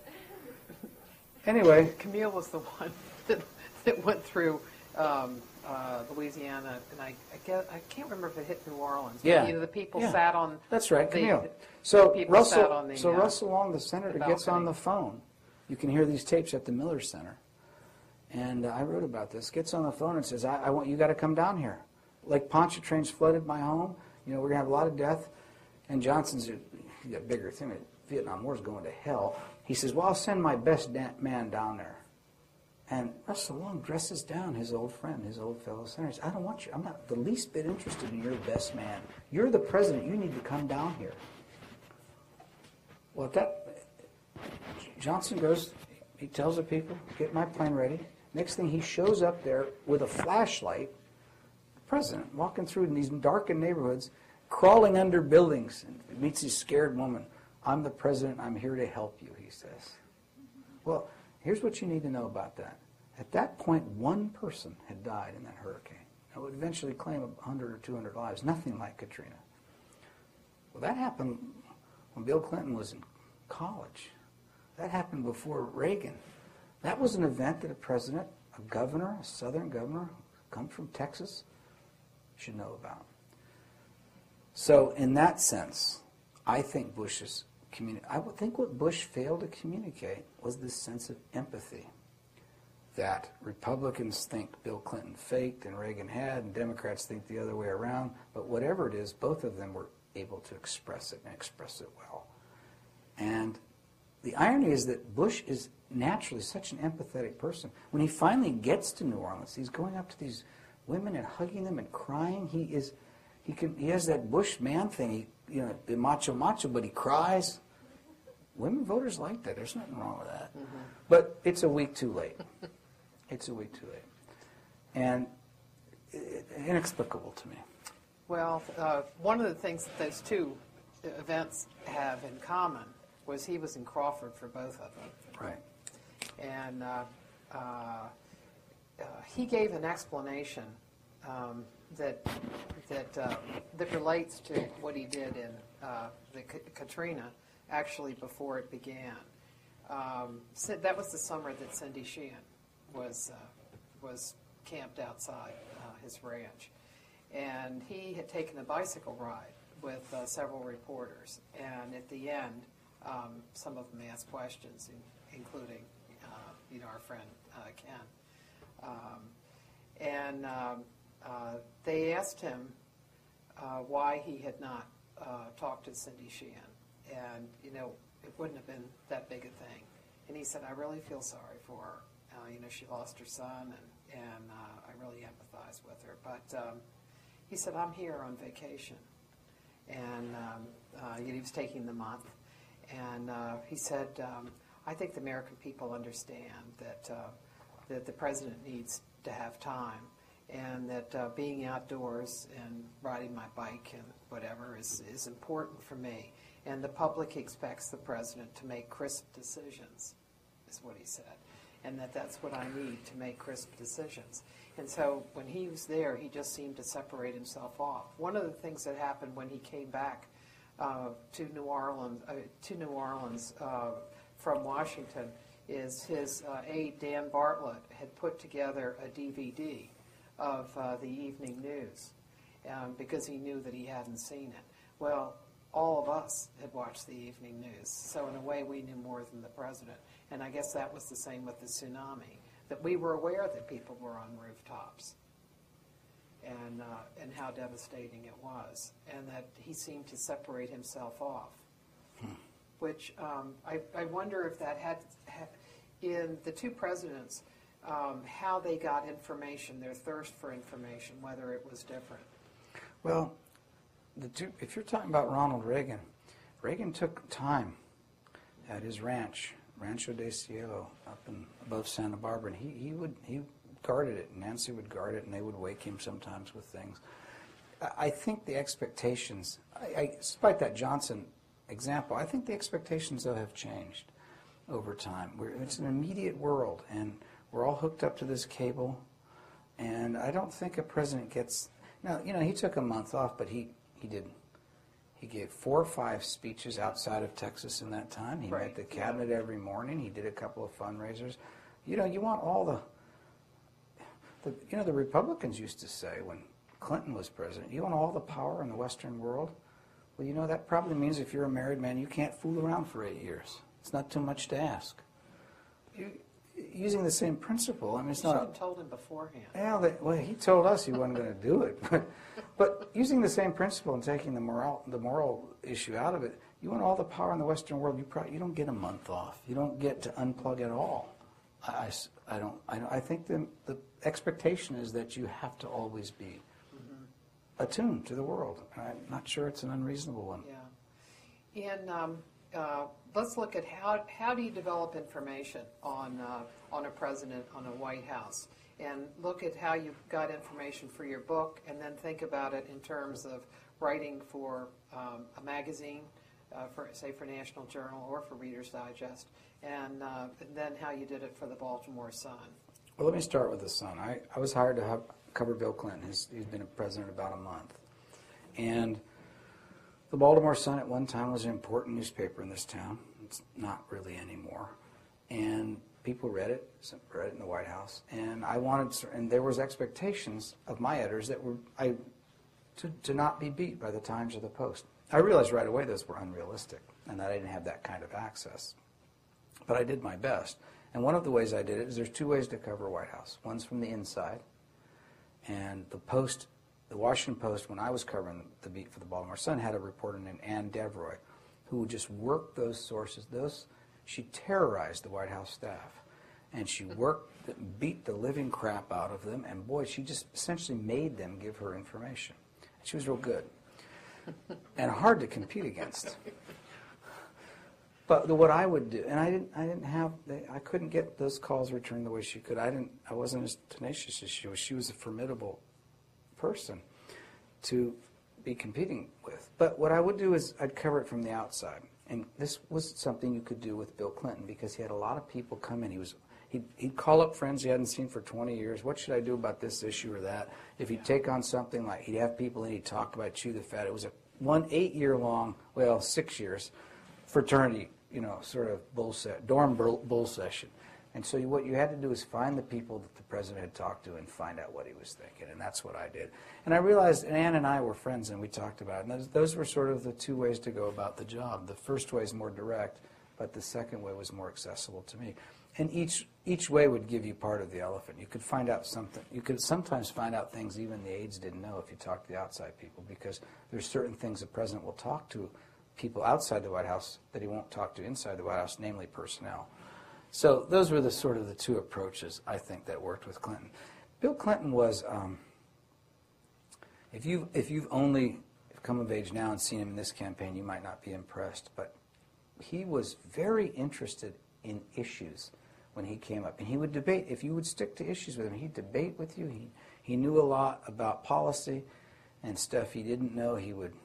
Anyway. Camille was the one that, that went through um, uh, Louisiana, and I, I, guess, I can't remember if it hit New Orleans. But, Yeah. you know, the people yeah. sat on. That's right, the, Camille. the So people sat Russell, on the, so uh, Russell Long, the senator, the gets on balcony. the phone. You can hear these tapes at the Miller Center. And uh, I wrote about this. Gets on the phone and says, I, I want you got to come down here. Lake Pontchartrain's flooded my home. You know, we're going to have a lot of death. And Johnson's he got bigger thing. The Vietnam War's going to hell. He says, well, I'll send my best da- man down there. And Russell Long dresses down his old friend, his old fellow senator. I don't want you. I'm not the least bit interested in your best man. You're the president. You need to come down here. Well, at that, Johnson goes, he tells the people, get my plane ready. Next thing, he shows up there with a flashlight, the president, walking through in these darkened neighborhoods, crawling under buildings, and meets this scared woman. I'm the president. I'm here to help you, he says. Well, here's what you need to know about that. At that point, one person had died in that hurricane. It would eventually claim one hundred or two hundred lives, nothing like Katrina. Well, that happened when Bill Clinton was in college. That happened before Reagan. That was an event that a president, a governor, a southern governor, come from Texas, should know about. So in that sense, I think Bush's communi- I would think what Bush failed to communicate was this sense of empathy that Republicans think Bill Clinton faked and Reagan had, and Democrats think the other way around. But whatever it is, both of them were able to express it and express it well. And the irony is that Bush is naturally such an empathetic person. When he finally gets to New Orleans, he's going up to these women and hugging them and crying. He is, he can, he has that Bush man thing. He, you know, the macho macho, but he cries. Women voters like that. There's nothing wrong with that. Mm-hmm. But it's a week too late. It's a week too late, and it, inexplicable to me. Well, uh, one of the things that those two events have in common was he was in Crawford for both of them. Right. And uh, uh, uh, he gave an explanation um, that that uh, that relates to what he did in uh, the K- Katrina, actually before it began. Um, that was the summer that Cindy Sheehan was uh, was camped outside uh, his ranch. And he had taken a bicycle ride with uh, several reporters. And at the end, um, some of them asked questions, in, including, uh, you know, our friend uh, Ken. Um, and um, uh, they asked him uh, why he had not uh, talked to Cindy Sheehan. And, you know, it wouldn't have been that big a thing. And he said, I really feel sorry for her. Uh, you know, she lost her son, and, and uh, I really empathize with her. But um, he said, I'm here on vacation. And um, uh, he was taking the month. And uh, he said, um, I think the American people understand that, uh, that the president needs to have time, and that uh, being outdoors and riding my bike and whatever is, is important for me. And the public expects the president to make crisp decisions, is what he said. And that that's what I need to make crisp decisions. And so when he was there, he just seemed to separate himself off. One of the things that happened when he came back uh, to New Orleans, uh, to New Orleans uh, from Washington, is his uh, aide Dan Bartlett had put together a D V D of uh, the evening news um, because he knew that he hadn't seen it. Well, all of us had watched the evening news, so in a way we knew more than the president. And I guess that was the same with the tsunami, that we were aware that people were on rooftops and, uh, and how devastating it was, and that he seemed to separate himself off. Hmm. Which um, I, I wonder if that had, had in the two presidents, um, how they got information, their thirst for information, whether it was different. Well, the two, if you're talking about Ronald Reagan, Reagan took time at his ranch, Rancho de Cielo, up in, above Santa Barbara, and he, he would he guarded it. Nancy would guard it, and they would wake him sometimes with things. I, I think the expectations, I, I, despite that Johnson example, I think the expectations, though, have changed over time. We're, it's an immediate world, and we're all hooked up to this cable, and I don't think a president gets... Now, you know, he took a month off, but he, he did... He gave four or five speeches outside of Texas in that time. He Right. met the cabinet every morning. He did a couple of fundraisers. You know, you want all the... the you know, the Republicans used to say when Clinton was president, you want all the power in the Western world? Well, you know, that probably means if you're a married man, you can't fool around for eight years. It's not too much to ask. You, using the same principle, I mean, it's You should not... have told him beforehand. Well, they, well, he told us he wasn't going to do it. But, but using the same principle and taking the moral, the moral issue out of it, you want all the power in the Western world, you probably, you don't get a month off. You don't get to unplug at all. I, I, I don't, I, I think the, the expectation is that you have to always be attuned to the world. I'm not sure it's an unreasonable one. Yeah. And um, uh, let's look at how how do you develop information on uh, on a president, on a White House, and look at how you got information for your book, and then think about it in terms of writing for um, a magazine, uh, for say for National Journal or for Reader's Digest, and, uh, and then how you did it for the Baltimore Sun. Well, let me start with the Sun. I, I was hired to have, cover Bill Clinton. He's, he's been a president about a month. And the Baltimore Sun at one time was an important newspaper in this town. It's not really anymore. And people read it, some read it in the White House. And I wanted, to, and there was expectations of my editors that were, I, to, to not be beat by the Times or the Post. I realized right away those were unrealistic and that I didn't have that kind of access. But I did my best. And one of the ways I did it is there's two ways to cover White House. One's from the inside. And the Post, the Washington Post, when I was covering the beat for the Baltimore Sun, had a reporter named Ann Devroy who would just work those sources. Those, she terrorized the White House staff. And she worked, beat the living crap out of them. And boy, she just essentially made them give her information. And she was real good. And hard to compete against. But the, what I would do, and I didn't, I didn't have, they, I couldn't get those calls returned the way she could. I didn't, I wasn't as tenacious as she was. She was a formidable person to be competing with. But what I would do is I'd cover it from the outside, and this was something you could do with Bill Clinton because he had a lot of people come in. He was, he'd, he'd call up friends he hadn't seen for twenty years. What should I do about this issue or that? If he'd take on something like, he'd have people in, he'd talk about chew the fat. It was a one eight-year-long, well, six years, fraternity, you know, sort of bull set, dorm bull, bull session. And so you, what you had to do is find the people that the president had talked to and find out what he was thinking, and that's what I did. And I realized, and Ann and I were friends, and we talked about it, and those, those were sort of the two ways to go about the job. The first way is more direct, but the second way was more accessible to me. And each each way would give you part of the elephant. You could find out something. You could sometimes find out things even the aides didn't know if you talked to the outside people, because there's certain things the president will talk to people outside the White House that he won't talk to inside the White House, namely personnel. So those were the sort of the two approaches, I think, that worked with Clinton. Bill Clinton was, um, if, you, if you've only come of age now and seen him in this campaign, you might not be impressed, but he was very interested in issues when he came up. And he would debate. If you would stick to issues with him, he'd debate with you. He, he knew a lot about policy and stuff he didn't know. He would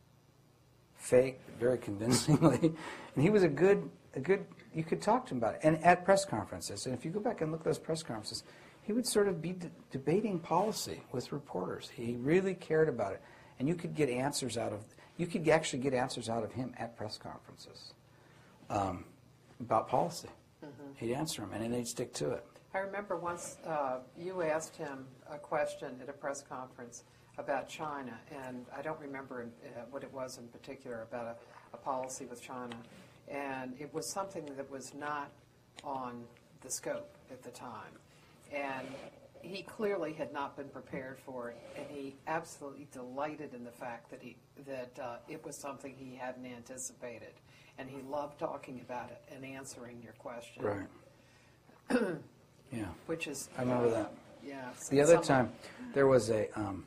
fake very convincingly. And he was a good, a good, you could talk to him about it. And at press conferences, and if you go back and look at those press conferences, he would sort of be de- debating policy with reporters. He really cared about it. And you could get answers out of, you could actually get answers out of him at press conferences um, about policy. Mm-hmm. He'd answer them, and then they'd stick to it. I remember once uh, you asked him a question at a press conference about China, and I don't remember uh, what it was in particular about a, a policy with China, and it was something that was not on the scope at the time, and he clearly had not been prepared for it, and he absolutely delighted in the fact that he that uh, it was something he hadn't anticipated, and he loved talking about it and answering your question. Right. Yeah. Which is, I remember that. yeah. The other some- time, there was a, um,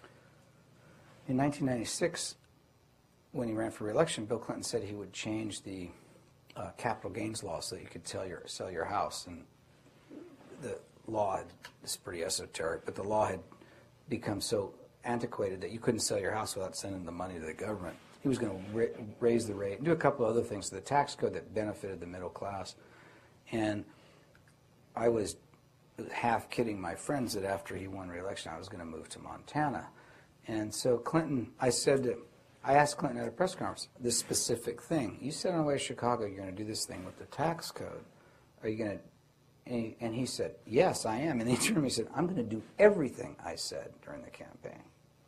in nineteen ninety-six, when he ran for re-election, Bill Clinton said he would change the uh, capital gains law so that you could sell your, sell your house. And the law, had, it's pretty esoteric, but the law had become so antiquated that you couldn't sell your house without sending the money to the government. He was going to ra- raise the rate and do a couple of other things to the tax code that benefited the middle class. And I was half kidding my friends that after he won re-election, I was going to move to Montana. And so Clinton, I said to, I asked Clinton at a press conference this specific thing. You said on the way to Chicago you're going to do this thing with the tax code. Are you going to? And he, and he said, yes, I am. And he turned to me and said, I'm going to do everything I said during the campaign,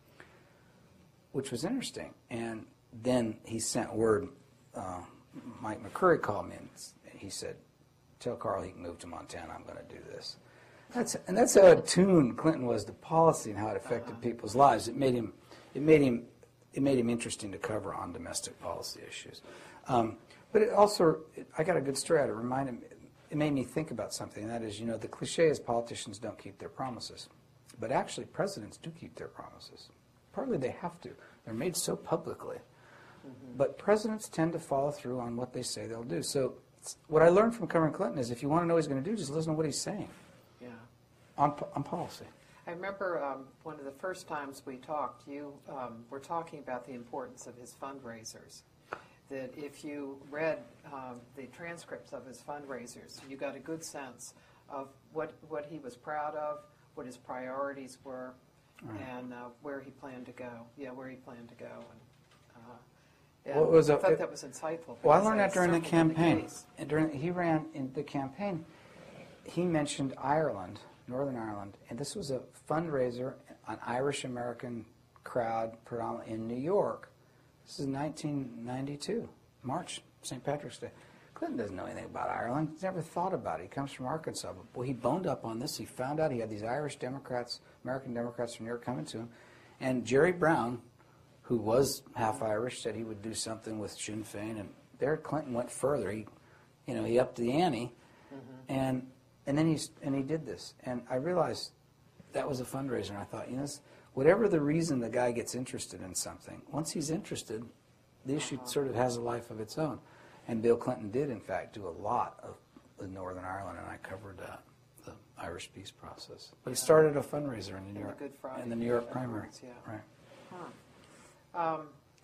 which was interesting. And then he sent word. Uh, Mike McCurry called me and he said, tell Carl he can move to Montana. I'm going to do this. That's and that's how attuned Clinton was to policy and how it affected people's lives. It made him, it made him, it made him interesting to cover on domestic policy issues. Um, but it also, it, I got a good story out of it. It reminded me, it made me think about something. And that is, you know, the cliche is politicians don't keep their promises, but actually presidents do keep their promises. Partly they have to. They're made so publicly. Mm-hmm. But presidents tend to follow through on what they say they'll do. So what I learned from covering Clinton is if you want to know what he's going to do, just listen to what he's saying. Yeah. On, on policy. I remember um, one of the first times we talked, you um, were talking about the importance of his fundraisers. That if you read um, the transcripts of his fundraisers, you got a good sense of what, what he was proud of, what his priorities were, right. and uh, where he planned to go. Yeah, where he planned to go. And, uh, and well, it was I a, thought it, that was insightful. Well, I learned that during the the campaign. Case. And during he ran in the campaign, he mentioned Ireland, Northern Ireland, and this was a fundraiser, an Irish-American crowd predominantly in New York. This is nineteen ninety-two, March, Saint Patrick's Day. Clinton doesn't know anything about Ireland. He's never thought about it. He comes from Arkansas. But, well, he boned up on this. He found out he had these Irish Democrats, American Democrats from New York coming to him. And Jerry Brown, who was half Irish, said he would do something with Sinn Féin. And there Clinton went further. He, you know, he upped the ante. Mm-hmm. And and then he's, and he did this. And I realized that was a fundraiser. And I thought, you know, whatever the reason the guy gets interested in something, once he's interested, the issue sort of has a life of its own. And Bill Clinton did, in fact, do a lot of the Northern Ireland, and I covered uh, the Irish peace process. But he started a fundraiser in the New York, Good Friday in the New York primary. Yeah. Right. Huh. Um,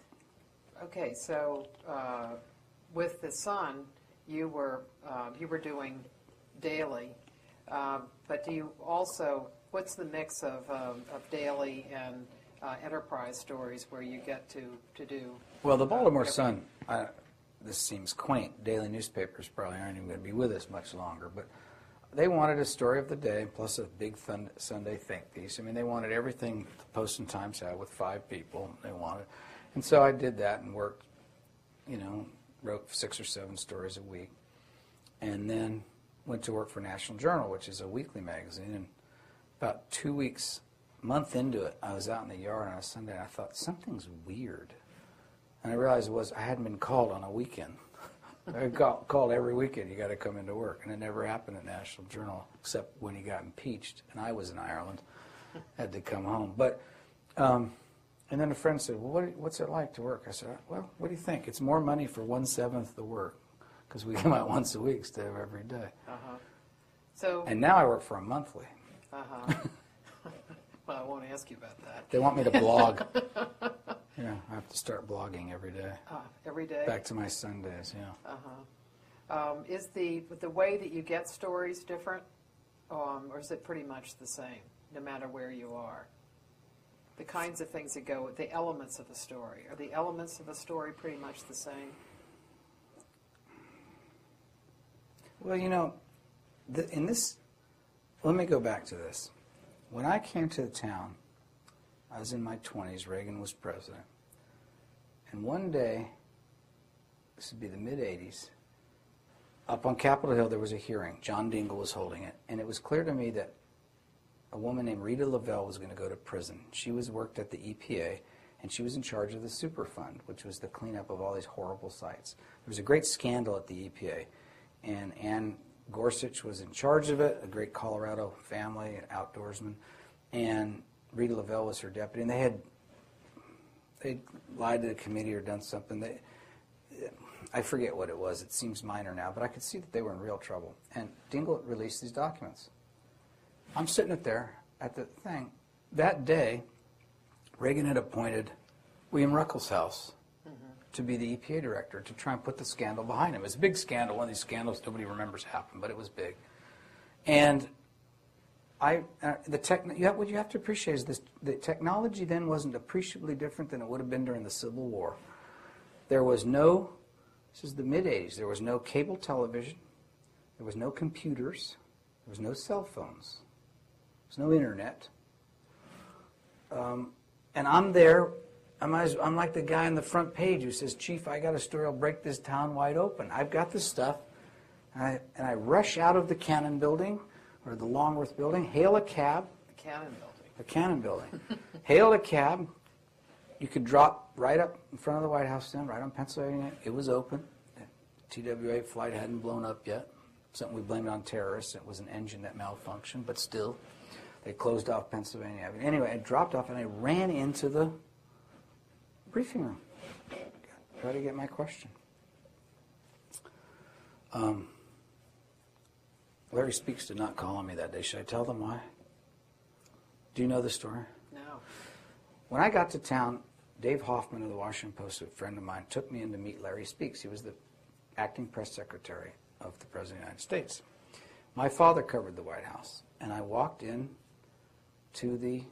okay, so uh, with the Sun, you were uh, you were doing daily, uh, but do you also? What's the mix of um, of daily and uh, enterprise stories where you get to to do? Well, the Baltimore uh, Sun. I, this seems quaint. Daily newspapers probably aren't even going to be with us much longer, but they wanted a story of the day plus a big fun Sunday think piece. I mean, they wanted everything the Post and Times had with five people. They wanted, and so I did that and worked, you know, wrote six or seven stories a week, and then went to work for National Journal, which is a weekly magazine. And about two weeks, month into it, I was out in the yard on a Sunday, and I thought, something's weird. And I realized it was I hadn't been called on a weekend. I got called every weekend, you got to come into work. And it never happened at National Journal, except when he got impeached, and I was in Ireland, had to come home. But, um, and then a friend said, well, what, what's it like to work? I said, well, what do you think? It's more money for one-seventh the work, because we come out once a week instead of every day. Uh-huh. So, And now I work for a monthly. uh-huh. Well, I won't ask you about that. They want me to blog. Yeah, I have to start blogging every day. Uh, every day? Back to my Sundays, yeah. Uh-huh. Um, is the, the way that you get stories different, um, or is it pretty much the same, no matter where you are? The kinds of things that go, the elements of the story. Are the elements of the story pretty much the same? Well, you know, the, in this, let me go back to this. When I came to the town, I was in my twenties, Reagan was president. And one day, this would be the mid-eighties, up on Capitol Hill there was a hearing. John Dingell was holding it. And it was clear to me that a woman named Rita Lavelle was going to go to prison. She was worked at the E P A, and she was in charge of the Superfund, which was the cleanup of all these horrible sites. There was a great scandal at the E P A, and Ann Gorsuch was in charge of it, a great Colorado family, an outdoorsman, and Rita Lavelle was her deputy, and they had they lied to the committee or done something. They, I forget what it was. It seems minor now, but I could see that they were in real trouble. And Dingell released these documents. I'm sitting up there at the thing. That day, Reagan had appointed William Ruckelshaus mm-hmm. to be the E P A director to try and put the scandal behind him. It was a big scandal. One of these scandals nobody remembers happened, but it was big. And I, uh, the tech, you have, what you have to appreciate is this, the technology then wasn't appreciably different than it would have been during the Civil War. There was no, this is the mid-eighties, there was no cable television, there was no computers, there was no cell phones, there was no internet. Um, and I'm there, I'm, as, I'm like the guy on the front page who says, Chief, I got a story, I'll break this town wide open. I've got this stuff, and I, and I rush out of the Cannon building, or the Longworth building, hail a cab. The Cannon building. The Cannon building. Hail a cab. You could drop right up in front of the White House then, right on Pennsylvania. It was open. The T W A flight hadn't blown up yet. Something we blamed on terrorists. It was an engine that malfunctioned, but still, they closed off Pennsylvania Avenue. Anyway, I dropped off and I ran into the briefing room. Try to get my question. Um, Larry Speaks did not call on me that day. Should I tell them why? Do you know the story? No. When I got to town, Dave Hoffman of the Washington Post, a friend of mine, took me in to meet Larry Speaks. He was the acting press secretary of the President of the United States. My father covered the White House, and I walked in to the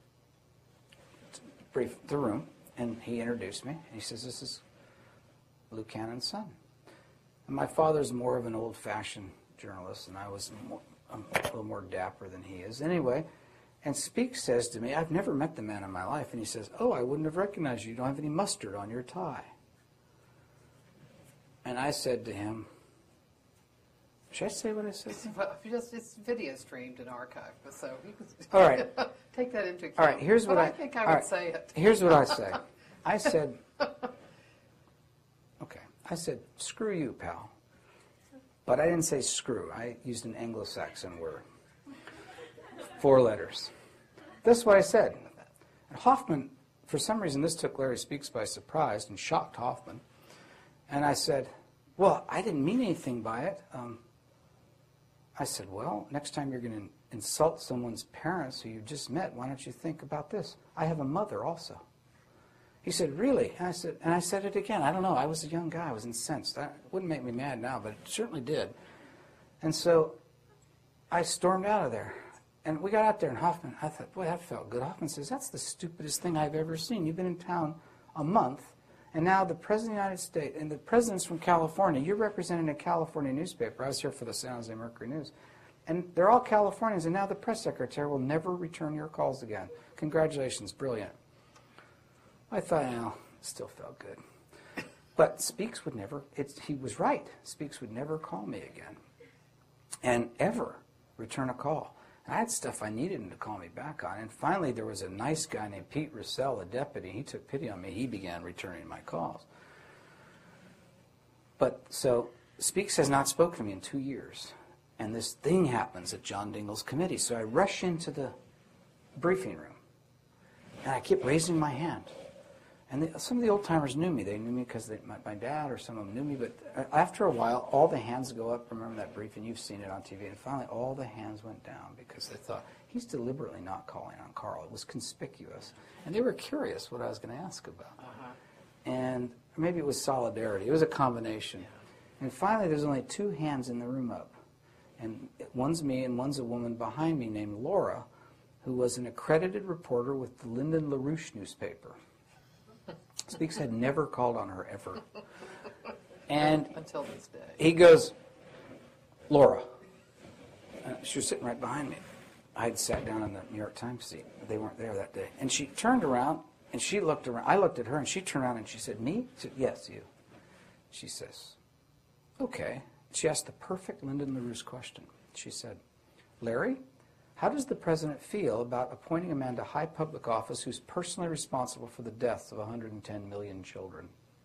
brief the room, and he introduced me, and he says, this is Lou Cannon's son. And my father's more of an old-fashioned journalist, and I was more, um, a little more dapper than he is. Anyway, and Speaks says to me, I've never met the man in my life, and he says, oh, I wouldn't have recognized you. You don't have any mustard on your tie. And I said to him, should I say what I said to him? Well, if you just, it's video streamed and archived, so you can All right. take that into account. All right, here's what but I, I think I all would right, say it. Here's what I say. I said, okay, I said, screw you, pal. But I didn't say screw. I used an Anglo-Saxon word. Four letters. That's what I said. And Hoffman, for some reason, this took Larry Speaks by surprise and shocked Hoffman. And I said, well, I didn't mean anything by it. Um, I said, well, next time you're going to insult someone's parents who you just met, why don't you think about this? I have a mother also. He said, really? And I said, and I said it again. I don't know. I was a young guy. I was incensed. That wouldn't make me mad now, but it certainly did. And so I stormed out of there. And we got out there, and Hoffman, I thought, boy, that felt good. Hoffman says, that's the stupidest thing I've ever seen. You've been in town a month, and now the President of the United States, and the President's from California. You're representing a California newspaper. I was here for the San Jose Mercury News. And they're all Californians, and now the press secretary will never return your calls again. Congratulations, brilliant. I thought, well, it still felt good. But Speaks would never, it's, he was right. Speaks would never call me again. And ever return a call. And I had stuff I needed him to call me back on. And finally, there was a nice guy named Pete Russell, a deputy. He took pity on me. He began returning my calls. But so Speaks has not spoken to me in two years. And this thing happens at John Dingell's committee. So I rush into the briefing room. And I kept raising my hand. And the, some of the old-timers knew me. They knew me because my, my dad or some of them knew me. But after a while, all the hands go up. Remember that briefing? You've seen it on T V. And finally, all the hands went down because they thought, he's deliberately not calling on Carl. It was conspicuous. And they were curious what I was going to ask about. Uh-huh. And maybe it was solidarity. It was a combination. And finally, there's only two hands in the room up. And one's me and one's a woman behind me named Laura, who was an accredited reporter with the Lyndon LaRouche newspaper. Speaks had never called on her ever. And Until this day. he goes, Laura. Uh, she was sitting right behind me. I had sat down in the New York Times seat. They weren't there that day. And she turned around, and she looked around. I looked at her, and she turned around, and she said, me? I said, yes, you. She says, okay. She asked the perfect Lyndon LaRouche question. She said, Larry, how does the president feel about appointing a man to high public office who's personally responsible for the deaths of one hundred ten million children?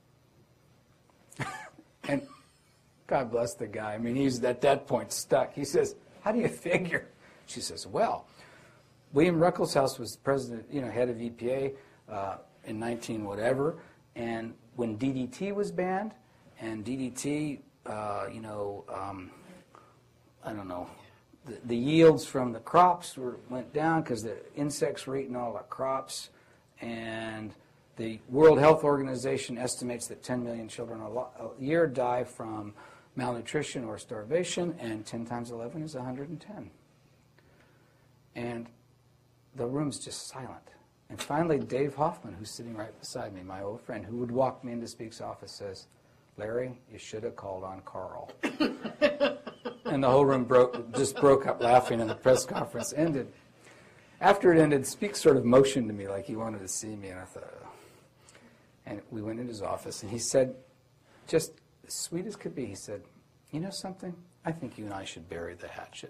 And God bless the guy. I mean, he's at that point stuck. He says, how do you figure? She says, well, William Ruckelshaus was president, you know, head of E P A uh, in nineteen whatever, and when D D T was banned, and D D T, uh, you know, um, I don't know, the, the yields from the crops were, went down because the insects were eating all the crops, and the World Health Organization estimates that ten million children a, lo- a year die from malnutrition or starvation, and ten times eleven is one hundred ten. And the room's just silent. And finally, Dave Hoffman, who's sitting right beside me, my old friend, who would walk me into Speaks' office, says, Larry, you should have called on Carl. And the whole room broke, just broke up laughing, and the press conference ended. After it ended, Speaks sort of motioned to me like he wanted to see me, and I thought, oh. And we went in his office, and he said, just as sweet as could be, he said, you know something? I think you and I should bury the hatchet.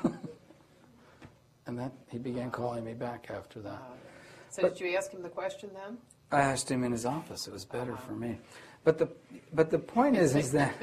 And then he began calling me back after that. Uh, so But- did you ask him the question then? I asked him in his office. It was better for me. But the but the point is, is that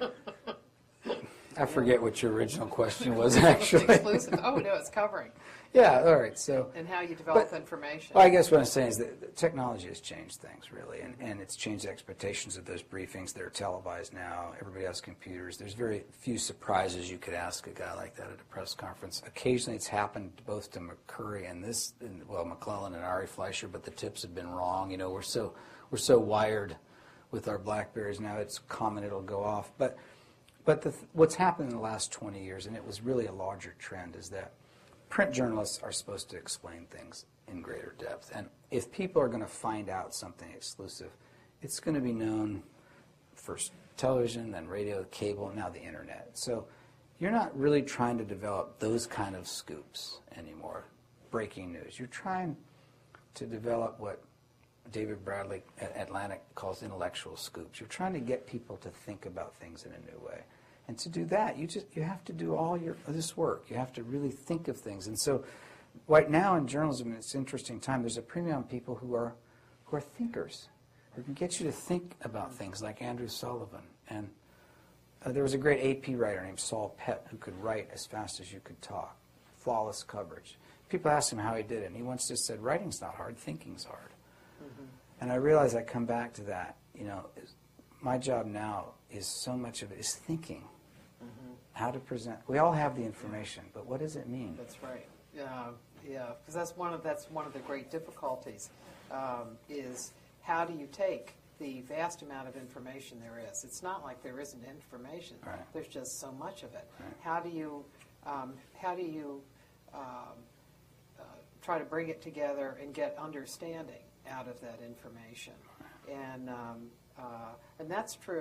I forget what your original question was actually. Exclusive. Oh, no, it's covering. Yeah, all right. So, And how you develop But- information. well, I guess what I'm saying is that the technology has changed things really, and, and it's changed the expectations of those briefings. They're televised now. Everybody has computers. There's very few surprises you could ask a guy like that at a press conference. Occasionally, it's happened both to McCurry and this, and, well, McClellan and Ari Fleischer, but the tips have been wrong. You know, we're so we're so wired with our BlackBerries now. It's common; it'll go off. But but the, what's happened in the last twenty years, and it was really a larger trend, is that print journalists are supposed to explain things in greater depth. And if people are going to find out something exclusive, it's going to be known first television, then radio, cable, and now the internet. So you're not really trying to develop those kind of scoops anymore, breaking news. You're trying to develop what David Bradley at Atlantic calls intellectual scoops. You're trying to get people to think about things in a new way. And to do that, you just you have to do all your this work. You have to really think of things. And so, right now in journalism, it's an interesting time. There's a premium on people who are who are thinkers, who can get you to think about things, like Andrew Sullivan. And uh, there was a great A P writer named Saul Pett who could write as fast as you could talk, flawless coverage. People asked him how he did it, and he once just said, "Writing's not hard, thinking's hard." Mm-hmm. And I realize I come back to that. You know, my job now is so much of it is thinking. Mm-hmm. How to present. We all have the information, but what does it mean? That's right. Yeah, yeah. Because that's one of that's one of the great difficulties. Um, is how do you take the vast amount of information there is? It's not like there isn't information. Right. There's just so much of it. Right. How do you um, how do you um, uh, try to bring it together and get understanding out of that information? And um, uh, and that's true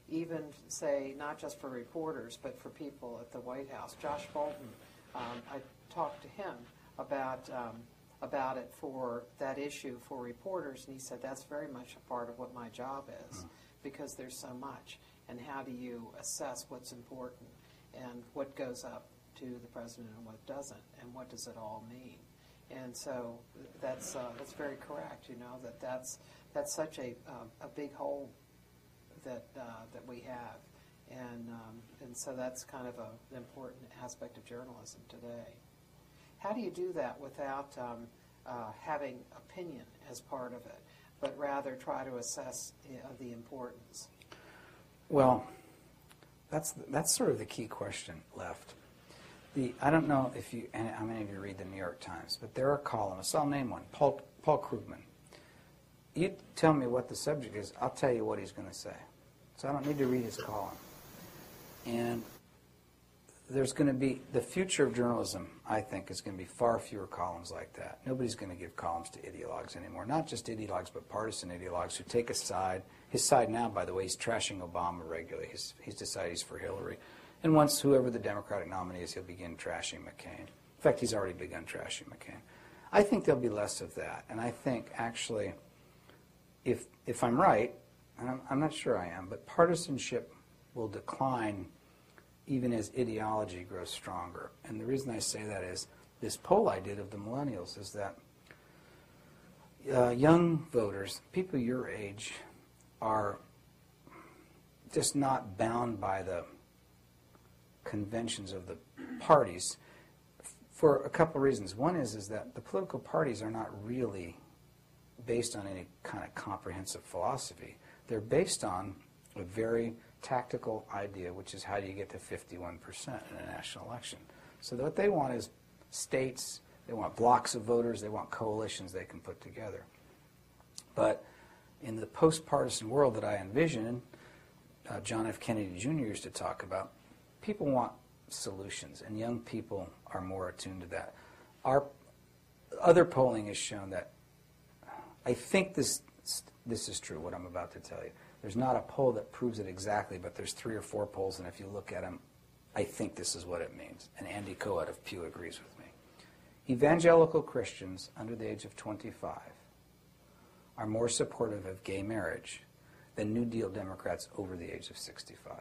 even say, not just for reporters, but for people at the White House. Josh Bolton, um, I talked to him about um, about it for that issue for reporters, and he said that's very much a part of what my job is, mm. because there's so much. And how do you assess what's important and what goes up to the president and what doesn't, and what does it all mean? And so that's uh, that's very correct. You know that that's that's such a uh, a big hole that uh, that we have, and um, and so that's kind of a, an important aspect of journalism today. How do you do that without um, uh, having opinion as part of it, but rather try to assess uh, the importance? Well, that's that's sort of the key question left. The I don't know if you and how many of you read the New York Times, but there are columnists. I'll name one, Paul Paul Krugman. You tell me what the subject is, I'll tell you what he's going to say. So I don't need to read his column. And there's going to be, the future of journalism, I think, is going to be far fewer columns like that. Nobody's going to give columns to ideologues anymore. Not just ideologues, but partisan ideologues who take a side. His side now, by the way, he's trashing Obama regularly. He's, he's decided he's for Hillary. And once whoever the Democratic nominee is, he'll begin trashing McCain. In fact, he's already begun trashing McCain. I think there'll be less of that. And I think, actually, if if I'm right, and I'm, I'm not sure I am, but partisanship will decline even as ideology grows stronger. And the reason I say that is this poll I did of the millennials is that uh, young voters, people your age, are just not bound by the conventions of the parties for a couple of reasons. One is, is that the political parties are not really based on any kind of comprehensive philosophy. They're based on a very tactical idea, which is how do you get to fifty-one percent in a national election. So what they want is states, they want blocks of voters, they want coalitions they can put together. But in the post-partisan world that I envision, uh, John F. Kennedy Junior used to talk about, people want solutions, and young people are more attuned to that. Our other polling has shown that, I think this this is true, what I'm about to tell you. There's not a poll that proves it exactly, but there's three or four polls, and if you look at them, I think this is what it means. And Andy Coat of Pew agrees with me. Evangelical Christians under the age of twenty-five are more supportive of gay marriage than New Deal Democrats over the age of sixty-five.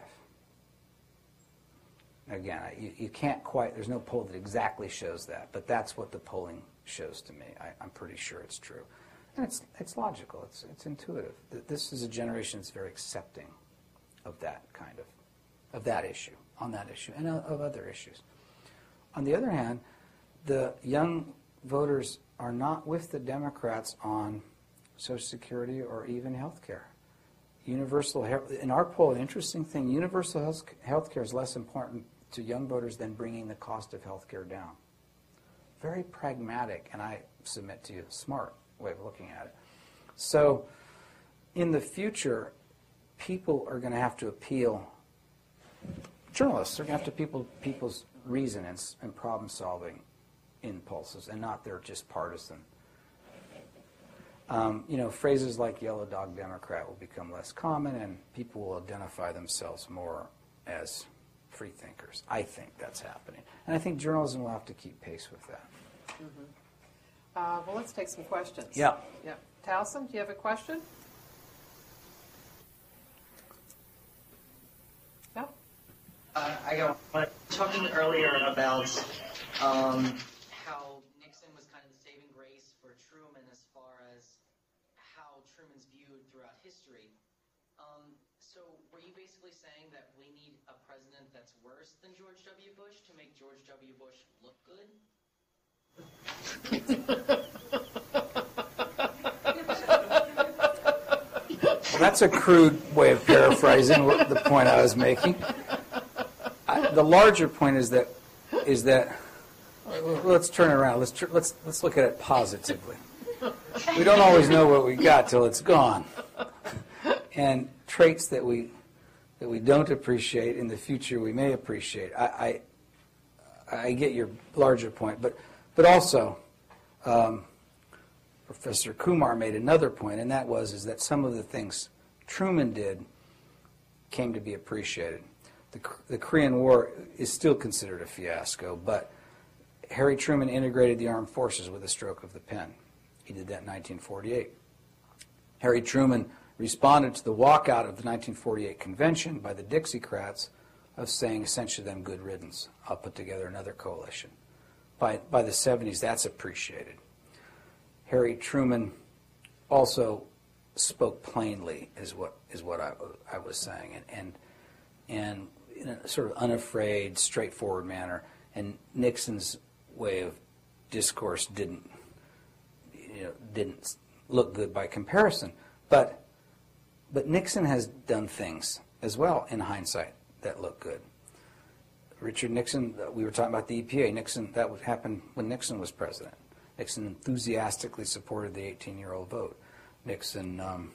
Again, I, you, you can't quite, there's no poll that exactly shows that, but that's what the polling shows to me. I, I'm pretty sure it's true. And it's, it's logical, it's, it's intuitive. This is a generation that's very accepting of that kind of, of that issue, on that issue, and of other issues. On the other hand, the young voters are not with the Democrats on Social Security or even health care. Universal health, in our poll, an interesting thing, universal health care is less important to young voters than bringing the cost of health care down. Very pragmatic, and I submit to you, smart way of looking at it. So in the future, people are going to have to appeal, journalists are going to have to appeal people's reason and, and problem-solving impulses, and not their just partisan. Um, you know, phrases like yellow dog Democrat will become less common, and people will identify themselves more as free thinkers. I think that's happening. And I think journalism will have to keep pace with that. Mm-hmm. Uh, well, let's take some questions. Yeah. Yeah. Towson, do you have a question? Yeah. Uh, I got one. Talking earlier about um, How Nixon was kind of the saving grace for Truman as far as how Truman's viewed throughout history. Um, so were you basically saying that we need a president that's worse than George W. Bush to make George W. Bush look good? Well, that's a crude way of paraphrasing what the point I was making. I, the larger point is that is that let's turn it around. Let's tr- let's let's look at it positively. We don't always know what we got till it's gone, and traits that we that we don't appreciate in the future we may appreciate. I I, I get your larger point, but but also. Um, Professor Kumar made another point, and that was is that some of the things Truman did came to be appreciated. The, the Korean War is still considered a fiasco, but Harry Truman integrated the armed forces with a stroke of the pen. He did that in nineteen forty-eight. Harry Truman responded to the walkout of the nineteen forty-eight convention by the Dixiecrats of saying essentially them good riddance. I'll put together another coalition. By, by the seventies, that's appreciated. Harry Truman also spoke plainly, is what is what I, I was saying, and, and and in a sort of unafraid, straightforward manner. And Nixon's way of discourse didn't, you know, didn't look good by comparison. But but Nixon has done things as well in hindsight that look good. Richard Nixon, we were talking about the E P A. Nixon, that would happen when Nixon was president. Nixon enthusiastically supported the eighteen-year-old vote. Nixon, um,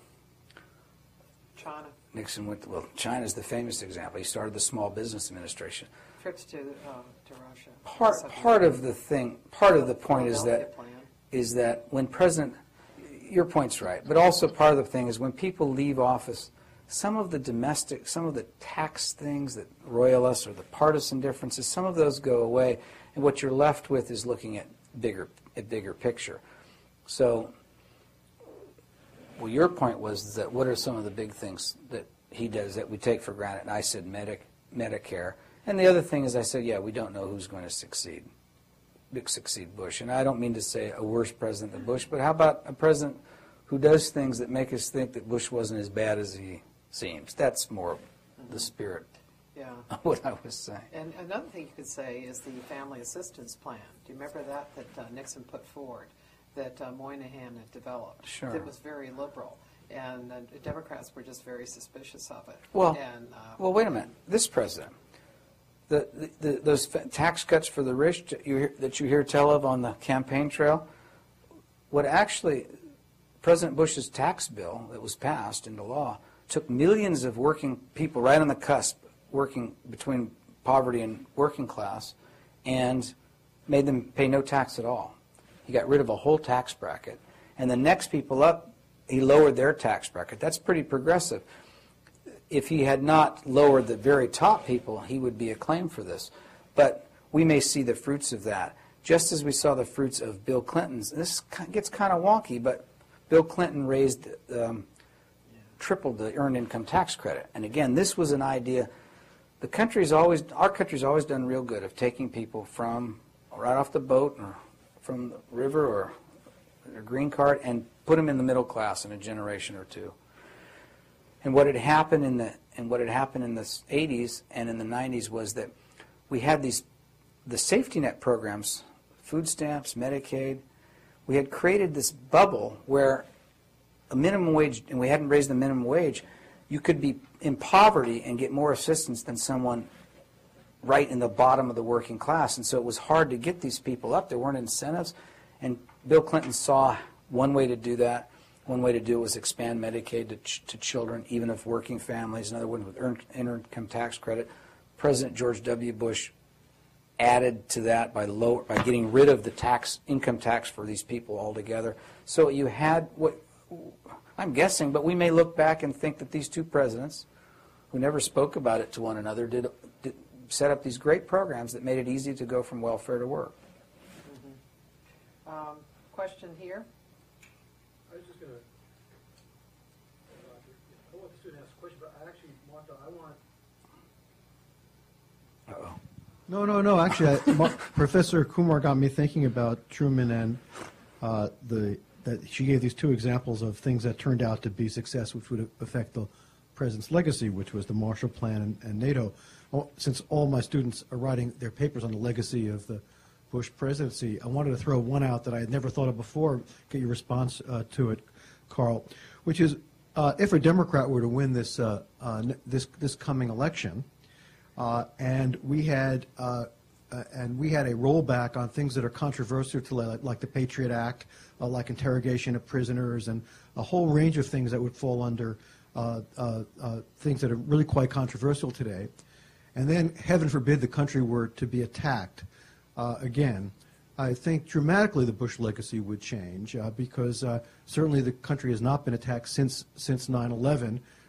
China. Nixon went to, well, China's the famous example. He started the Small Business Administration. Trips to uh, to Russia. Part Something part like of the thing, part of the point is Philadelphia that plan. is that when President, your point's right, but also part of the thing is when people leave office, some of the domestic, some of the tax things that roil us or the partisan differences, some of those go away, and what you're left with is looking at bigger, a bigger picture. So, well, your point was that what are some of the big things that he does that we take for granted? And I said Medic, Medicare. And the other thing is I said, yeah, we don't know who's going to succeed, succeed Bush. And I don't mean to say a worse president than Bush, but how about a president who does things that make us think that Bush wasn't as bad as he seems? That's more the spirit Yeah. of what I was saying. And another thing you could say is the family assistance plan. Do you remember that, that uh, Nixon put forward, that uh, Moynihan had developed? Sure. It was very liberal, and uh, Democrats were just very suspicious of it. Well, and, uh, well, wait a minute. This president, the, the, the those fa- tax cuts for the rich that you, hear, that you hear tell of on the campaign trail, what actually President Bush's tax bill that was passed into law took millions of working people right on the cusp, working between poverty and working class, and made them pay no tax at all. He got rid of a whole tax bracket. And the next people up, he lowered their tax bracket. That's pretty progressive. If he had not lowered the very top people, he would be acclaimed for this. But we may see the fruits of that, just as we saw the fruits of Bill Clinton's. This gets kind of wonky, but Bill Clinton raised, um, tripled the earned income tax credit. And again, this was an idea. The country's always, our country's always done real good of taking people from right off the boat or from the river or a green card and put them in the middle class in a generation or two. And what had happened in the and what had happened in the eighties and in the nineties was that we had these the safety net programs, food stamps, Medicaid. We had created this bubble where a minimum wage, and we hadn't raised the minimum wage, you could be in poverty and get more assistance than someone right in the bottom of the working class. And so it was hard to get these people up. There weren't incentives. And Bill Clinton saw one way to do that. One way to do it was expand Medicaid to, ch to children, even of working families. Another one with earned income tax credit. President George W. Bush added to that by lower, by getting rid of the tax, income tax for these people altogether. So you had what I'm guessing, but we may look back and think that these two presidents, who never spoke about it to one another, did, did set up these great programs that made it easy to go from welfare to work. Mm-hmm. um, question here? I was just going to, I want the student to ask a question, but I actually, Martha, I want. Uh-oh. No, no, no. Actually, I, Mar Professor Kumar got me thinking about Truman and uh, the that she gave these two examples of things that turned out to be success, which would affect the president's legacy, which was the Marshall Plan and, and NATO. Oh, since all my students are writing their papers on the legacy of the Bush presidency, I wanted to throw one out that I had never thought of before, get your response uh, to it, Carl, which is uh, if a Democrat were to win this, uh, uh, this, this coming election, uh, and we had uh, uh, and we had a rollback on things that are controversial to like, like the Patriot Act, uh, like interrogation of prisoners, and a whole range of things that would fall under uh, uh, uh, things that are really quite controversial today. And then, heaven forbid, the country were to be attacked uh, again. I think dramatically the Bush legacy would change uh, because uh, certainly the country has not been attacked since since nine eleven.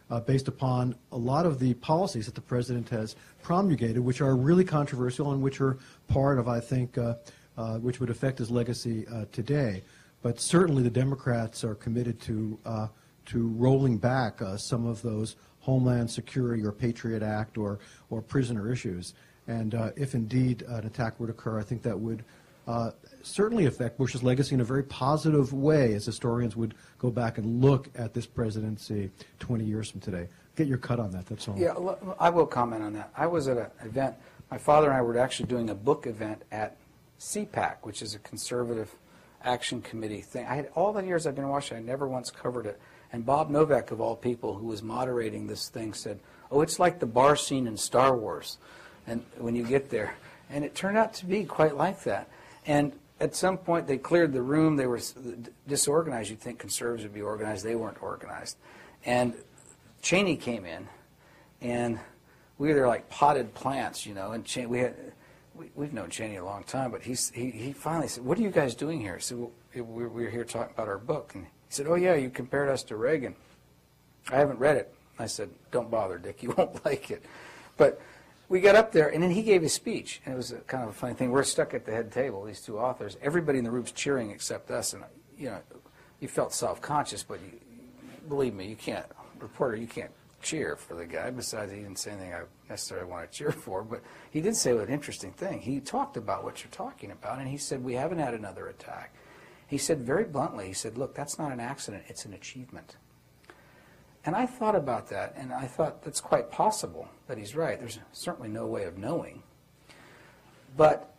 uh, based upon a lot of the policies that the president has promulgated, which are really controversial and which are part of, I think, uh, uh, which would affect his legacy uh, today. But certainly the Democrats are committed to uh, to rolling back uh, some of those Homeland Security or Patriot Act or, or prisoner issues. And uh, if indeed an attack were to occur, I think that would uh, certainly affect Bush's legacy in a very positive way, as historians would go back and look at this presidency twenty years from today. Get your cut on that, that's all. Yeah, l- I will comment on that. I was at an event, my father and I were actually doing a book event at C PAC, which is a conservative action committee thing. I had, all the years I've been in Washington, I never once covered it. And Bob Novak, of all people, who was moderating this thing, said, oh, it's like the bar scene in Star Wars and when you get there. And it turned out to be quite like that. And at some point, they cleared the room. They were disorganized. You'd think conservatives would be organized. They weren't organized. And Cheney came in, and we were there like potted plants, you know. And Cheney, we had, we, we've known Cheney a long time, but he's, he, he finally said, what are you guys doing here? He said, well, we we're here talking about our book. And he said, oh, yeah, you compared us to Reagan. I haven't read it. I said, don't bother, Dick. You won't like it. But we got up there, and then he gave his speech. And it was a kind of a funny thing. We're stuck at the head table, these two authors. Everybody in the room's cheering except us. And, you know, you felt self-conscious, but you, believe me, you can't, reporter, you can't cheer for the guy. Besides, he didn't say anything I necessarily want to cheer for. But he did say an interesting thing. He talked about what you're talking about, and he said, we haven't had another attack. He said very bluntly, he said, look, that's not an accident, it's an achievement. And I thought about that, and I thought that's quite possible that he's right. There's certainly no way of knowing. But,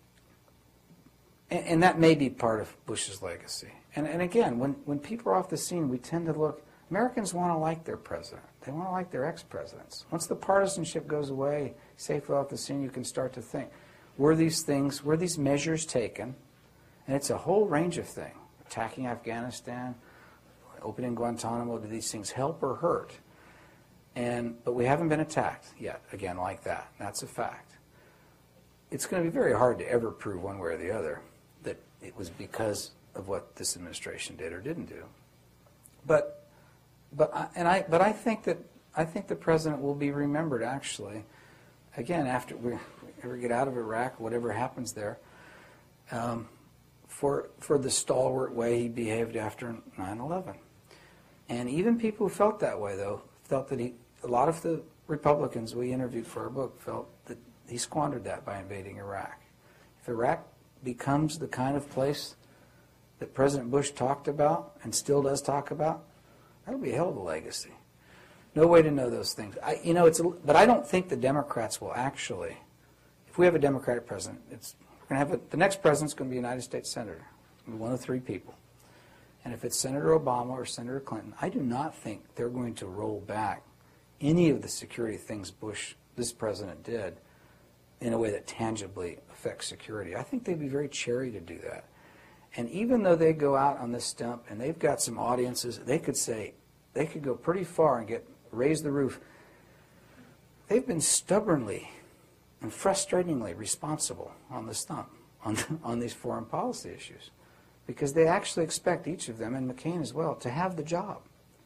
and, and that may be part of Bush's legacy. And, and again, when, when people are off the scene, we tend to look, Americans want to like their president. They want to like their ex-presidents. Once the partisanship goes away, safely off the scene, you can start to think, were these things, were these measures taken? And it's a whole range of things. Attacking Afghanistan, opening Guantanamo, do these things help or hurt? And but we haven't been attacked yet, again, like that. That's a fact. It's going to be very hard to ever prove one way or the other that it was because of what this administration did or didn't do. But but I, and I but I think that I think the president will be remembered actually. Again, after we ever get out of Iraq, whatever happens there. Um, For, for the stalwart way he behaved after nine eleven. And even people who felt that way, though, felt that he, a lot of the Republicans we interviewed for our book felt that he squandered that by invading Iraq. If Iraq becomes the kind of place that President Bush talked about and still does talk about, that'll be a hell of a legacy. No way to know those things. I, you know, it's a, but I don't think the Democrats will actually, if we have a Democratic president, it's We're going to have a, the next president's going to be a United States senator, one of three people. And if it's Senator Obama or Senator Clinton, I do not think they're going to roll back any of the security things Bush, this president, did in a way that tangibly affects security. I think they'd be very chary to do that. And even though they go out on this stump and they've got some audiences, they could say, they could go pretty far and get raise the roof. They've been stubbornly and frustratingly responsible on the stump on, on these foreign policy issues because they actually expect each of them, and McCain as well, to have the job.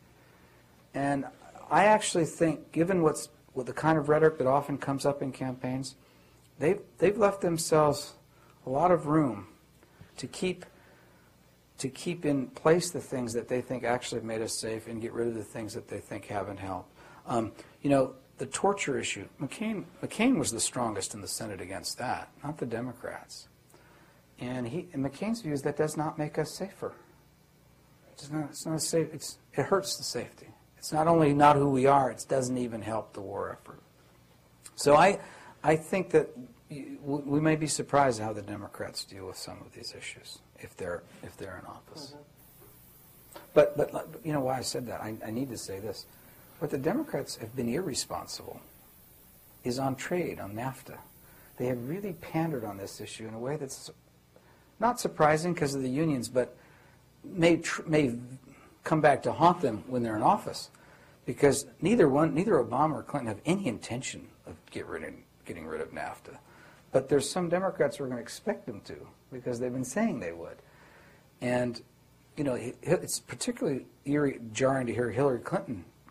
And I actually think, given what's what the kind of rhetoric that often comes up in campaigns, they've, they've left themselves a lot of room to keep to keep in place the things that they think actually have made us safe and get rid of the things that they think haven't helped. Um, you know, the torture issue, McCain, McCain was the strongest in the Senate against that, not the Democrats. And, he, and McCain's view is that does not make us safer. It's not, it's not safe. It's, it hurts the safety. It's not only not who we are, it doesn't even help the war effort. So I, I think that we may be surprised how the Democrats deal with some of these issues if they're if they're in office. Mm-hmm. But but you know why I said that? I, I need to say this. What the Democrats have been irresponsible is on trade, on NAFTA. They have really pandered on this issue in a way that's not surprising because of the unions, but may tr- may come back to haunt them when they're in office, because neither one, neither Obama or Clinton have any intention of get rid of, getting rid of NAFTA. But there's some Democrats who are going to expect them to, because they've been saying they would. And, you know, it's particularly eerie, jarring to hear Hillary Clinton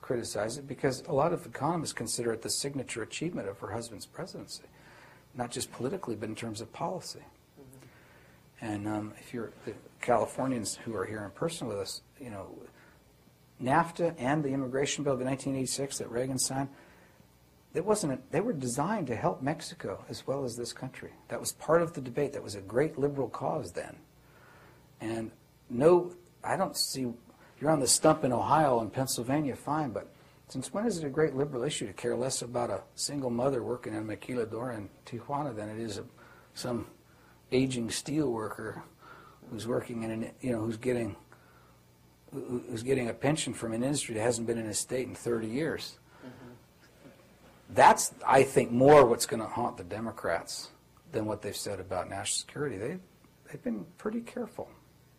criticize it because a lot of economists consider it the signature achievement of her husband's presidency, not just politically, but in terms of policy. Mm-hmm. And um, if you're the Californians who are here in person with us, you know, NAFTA and the immigration bill of nineteen eighty-six that Reagan signed, it wasn't a, they were designed to help Mexico as well as this country. That was part of the debate. That was a great liberal cause then. And no, I don't see, you're on the stump in Ohio and Pennsylvania, fine, but since when is it a great liberal issue to care less about a single mother working in Maquiladora in Tijuana than it is a, some aging steel worker who's working in an, you know, who's getting who's getting a pension from an industry that hasn't been in his state in thirty years. Mm-hmm. That's, I think, more what's going to haunt the Democrats than what they've said about national security. They've, they've been pretty careful.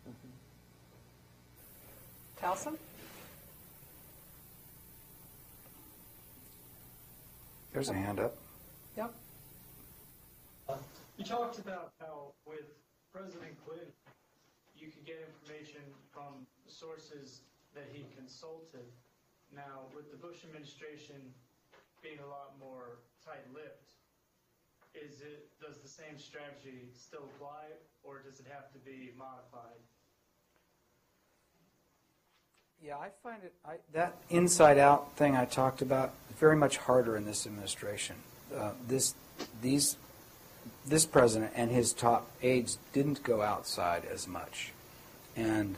Mm-hmm. Towson? There's a hand up. Yep. You talked about how with President Clinton, you could get information from sources that he consulted. Now, with the Bush administration being a lot more tight-lipped, is it, does the same strategy still apply, or does it have to be modified? Yeah, I find it, I, that inside-out thing I talked about, very much harder in this administration. Uh, this, these, this president and his top aides didn't go outside as much. And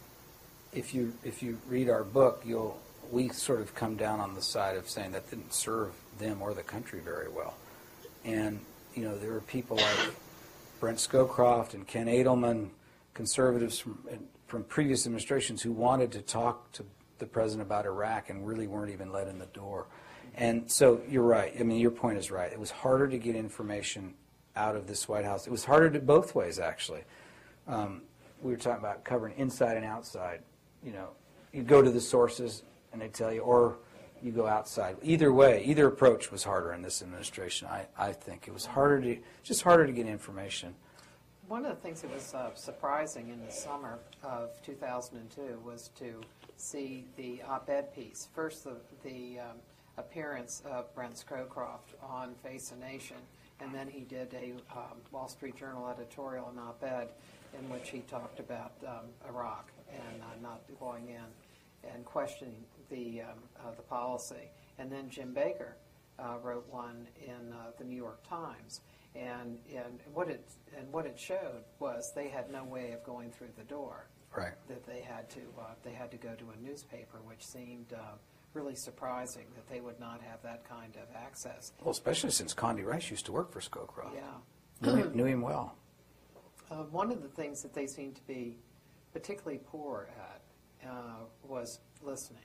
if you, if you read our book, you'll, we sort of come down on the side of saying that didn't serve them or the country very well. And, you know, there were people like Brent Scowcroft and Ken Edelman, conservatives from from previous administrations who wanted to talk to the president about Iraq and really weren't even let in the door. And so you're right. I mean, your point is right. It was harder to get information out of this White House. It was harder to both ways, actually. Um, we were talking about covering inside and outside. You know, you go to the sources and they tell you, or you go outside. Either way, either approach was harder in this administration, I, I think. It was harder to, just harder to get information. One of the things that was uh, surprising in the summer of two thousand two was to see the op-ed piece. First, the, the um, appearance of Brent Scowcroft on Face the Nation, and then he did a um, Wall Street Journal editorial, an op-ed, in which he talked about um, Iraq and uh, not going in and questioning the, um, uh, the policy. And then Jim Baker uh, wrote one in uh, the New York Times. And, and what it and what it showed was they had no way of going through the door. Right. That they had to uh, they had to go to a newspaper, which seemed uh, really surprising that they would not have that kind of access. Well, especially since Condi Rice used to work for Scowcroft. Yeah. Knew him, knew him well. Uh, one of the things that they seemed to be particularly poor at uh, was listening.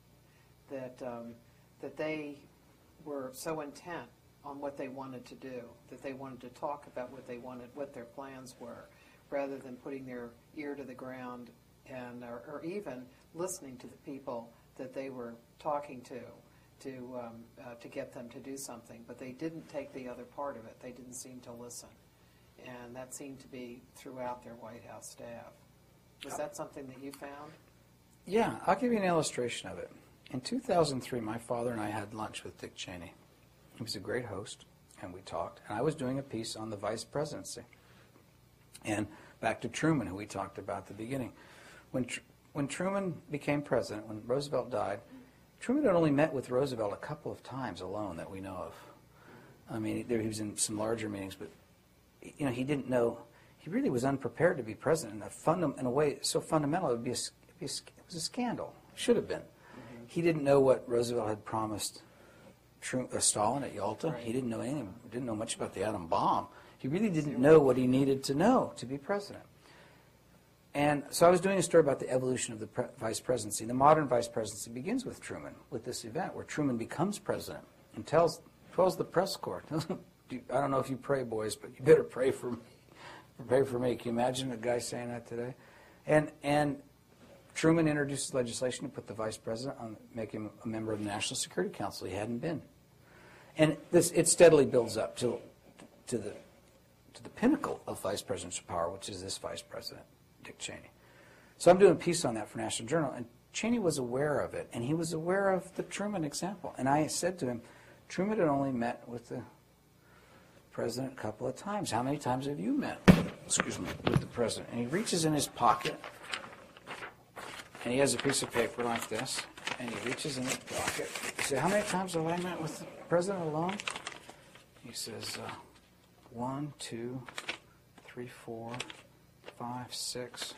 That um, that they were so intent on what they wanted to do, that they wanted to talk about what they wanted, what their plans were, rather than putting their ear to the ground and or, or even listening to the people that they were talking to to um, uh, to get them to do something. But they didn't take the other part of it. They didn't seem to listen. And that seemed to be throughout their White House staff. Was that something that you found? Yeah, I'll give you an illustration of it. In two thousand three, my father and I had lunch with Dick Cheney. He was a great host, and we talked. And I was doing a piece on the vice presidency. And back to Truman, who we talked about at the beginning. When, Tr- when Truman became president, when Roosevelt died, Truman had only met with Roosevelt a couple of times alone that we know of. I mean, there, he was in some larger meetings, but you know, he didn't know. He really was unprepared to be president in a, fundam- in a way so fundamental. It would be a, it'd be a, it was a scandal. Should have been. Mm-hmm. He didn't know what Roosevelt had promised True, uh, Stalin at Yalta. Right. He didn't know anything. Didn't know much about the atom bomb. He really didn't know what he needed to know to be president. And so I was doing a story about the evolution of the pre- vice presidency. The modern vice presidency begins with Truman, with this event where Truman becomes president and tells tells the press corps, "I don't know if you pray, boys, but you better pray for me. Pray for me." Can you imagine a guy saying that today? And and. Truman introduced legislation to put the vice president on, make him a member of the National Security Council. He hadn't been, and this it steadily builds up to to the to the pinnacle of vice presidential power, which is this vice president, Dick Cheney. So I'm doing a piece on that for National Journal, and Cheney was aware of it, and he was aware of the Truman example. And I said to him, Truman had only met with the president a couple of times. How many times have you met, excuse me, with the president? And he reaches in his pocket, and he has a piece of paper like this, and he reaches in his pocket. He said, how many times have I met with the president alone? He says, uh, one, two, three, four, five, six,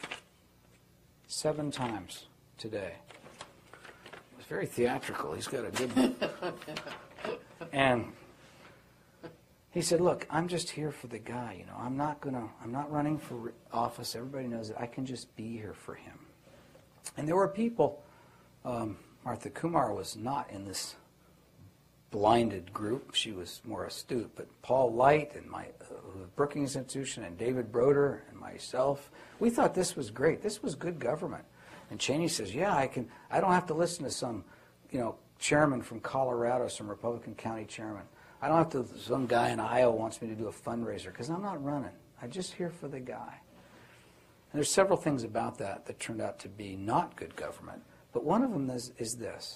seven times today. It was very theatrical. He's got a good... And he said, look, I'm just here for the guy, you know. I'm not going to, I'm not running for office. Everybody knows that I can just be here for him. And there were people, um, Martha Kumar was not in this blinded group. She was more astute. But Paul Light and my uh, Brookings Institution and David Broder and myself, we thought this was great. This was good government. And Cheney says, yeah, I can. I don't have to listen to some, you know, chairman from Colorado, some Republican county chairman. I don't have to, some guy in Iowa wants me to do a fundraiser because I'm not running. I'm just here for the guy. And there's several things about that that turned out to be not good government. But one of them is, is this.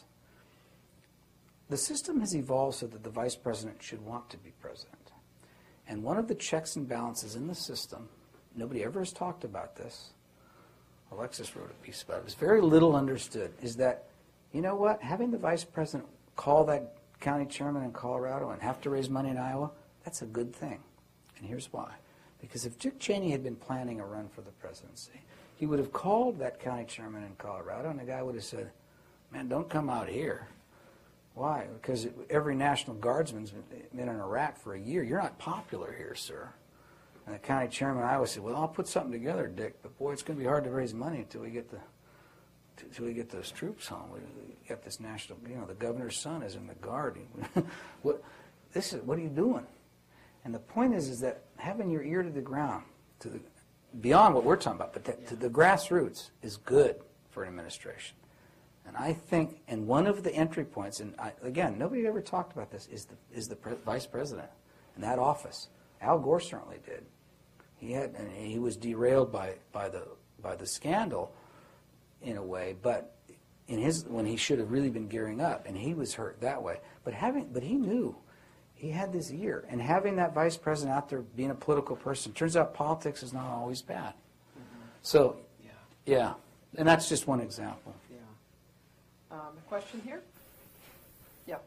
The system has evolved so that the vice president should want to be president. And one of the checks and balances in the system, nobody ever has talked about this, Alexis wrote a piece about it, it was very little understood, is that, you know what, having the vice president call that county chairman in Colorado and have to raise money in Iowa, that's a good thing. And here's why. Because if Dick Cheney had been planning a run for the presidency, he would have called that county chairman in Colorado, and the guy would have said, man, don't come out here. Why? Because every National Guardsman's been in Iraq for a year. You're not popular here, sir. And the county chairman in Iowa said, well, I'll put something together, Dick, but boy, it's going to be hard to raise money until we get the until we get those troops home. We got this national, you know, the governor's son is in the guard. what, this is, what are you doing? And the point is, is that having your ear to the ground, to the, beyond what we're talking about, but that, to the grassroots is good for an administration. And I think, and one of the entry points, and I, again, nobody ever talked about this, is the, is the pre vice president in that office. Al Gore certainly did. He had, and he was derailed by, by, the, by the scandal, in a way, but in his when he should have really been gearing up, and he was hurt that way. But having, but he knew he had this ear, and having that vice president out there being a political person, turns out politics is not always bad. Mm-hmm. So, yeah, yeah, and that's just one example. Yeah. Um, a question here? Yeah.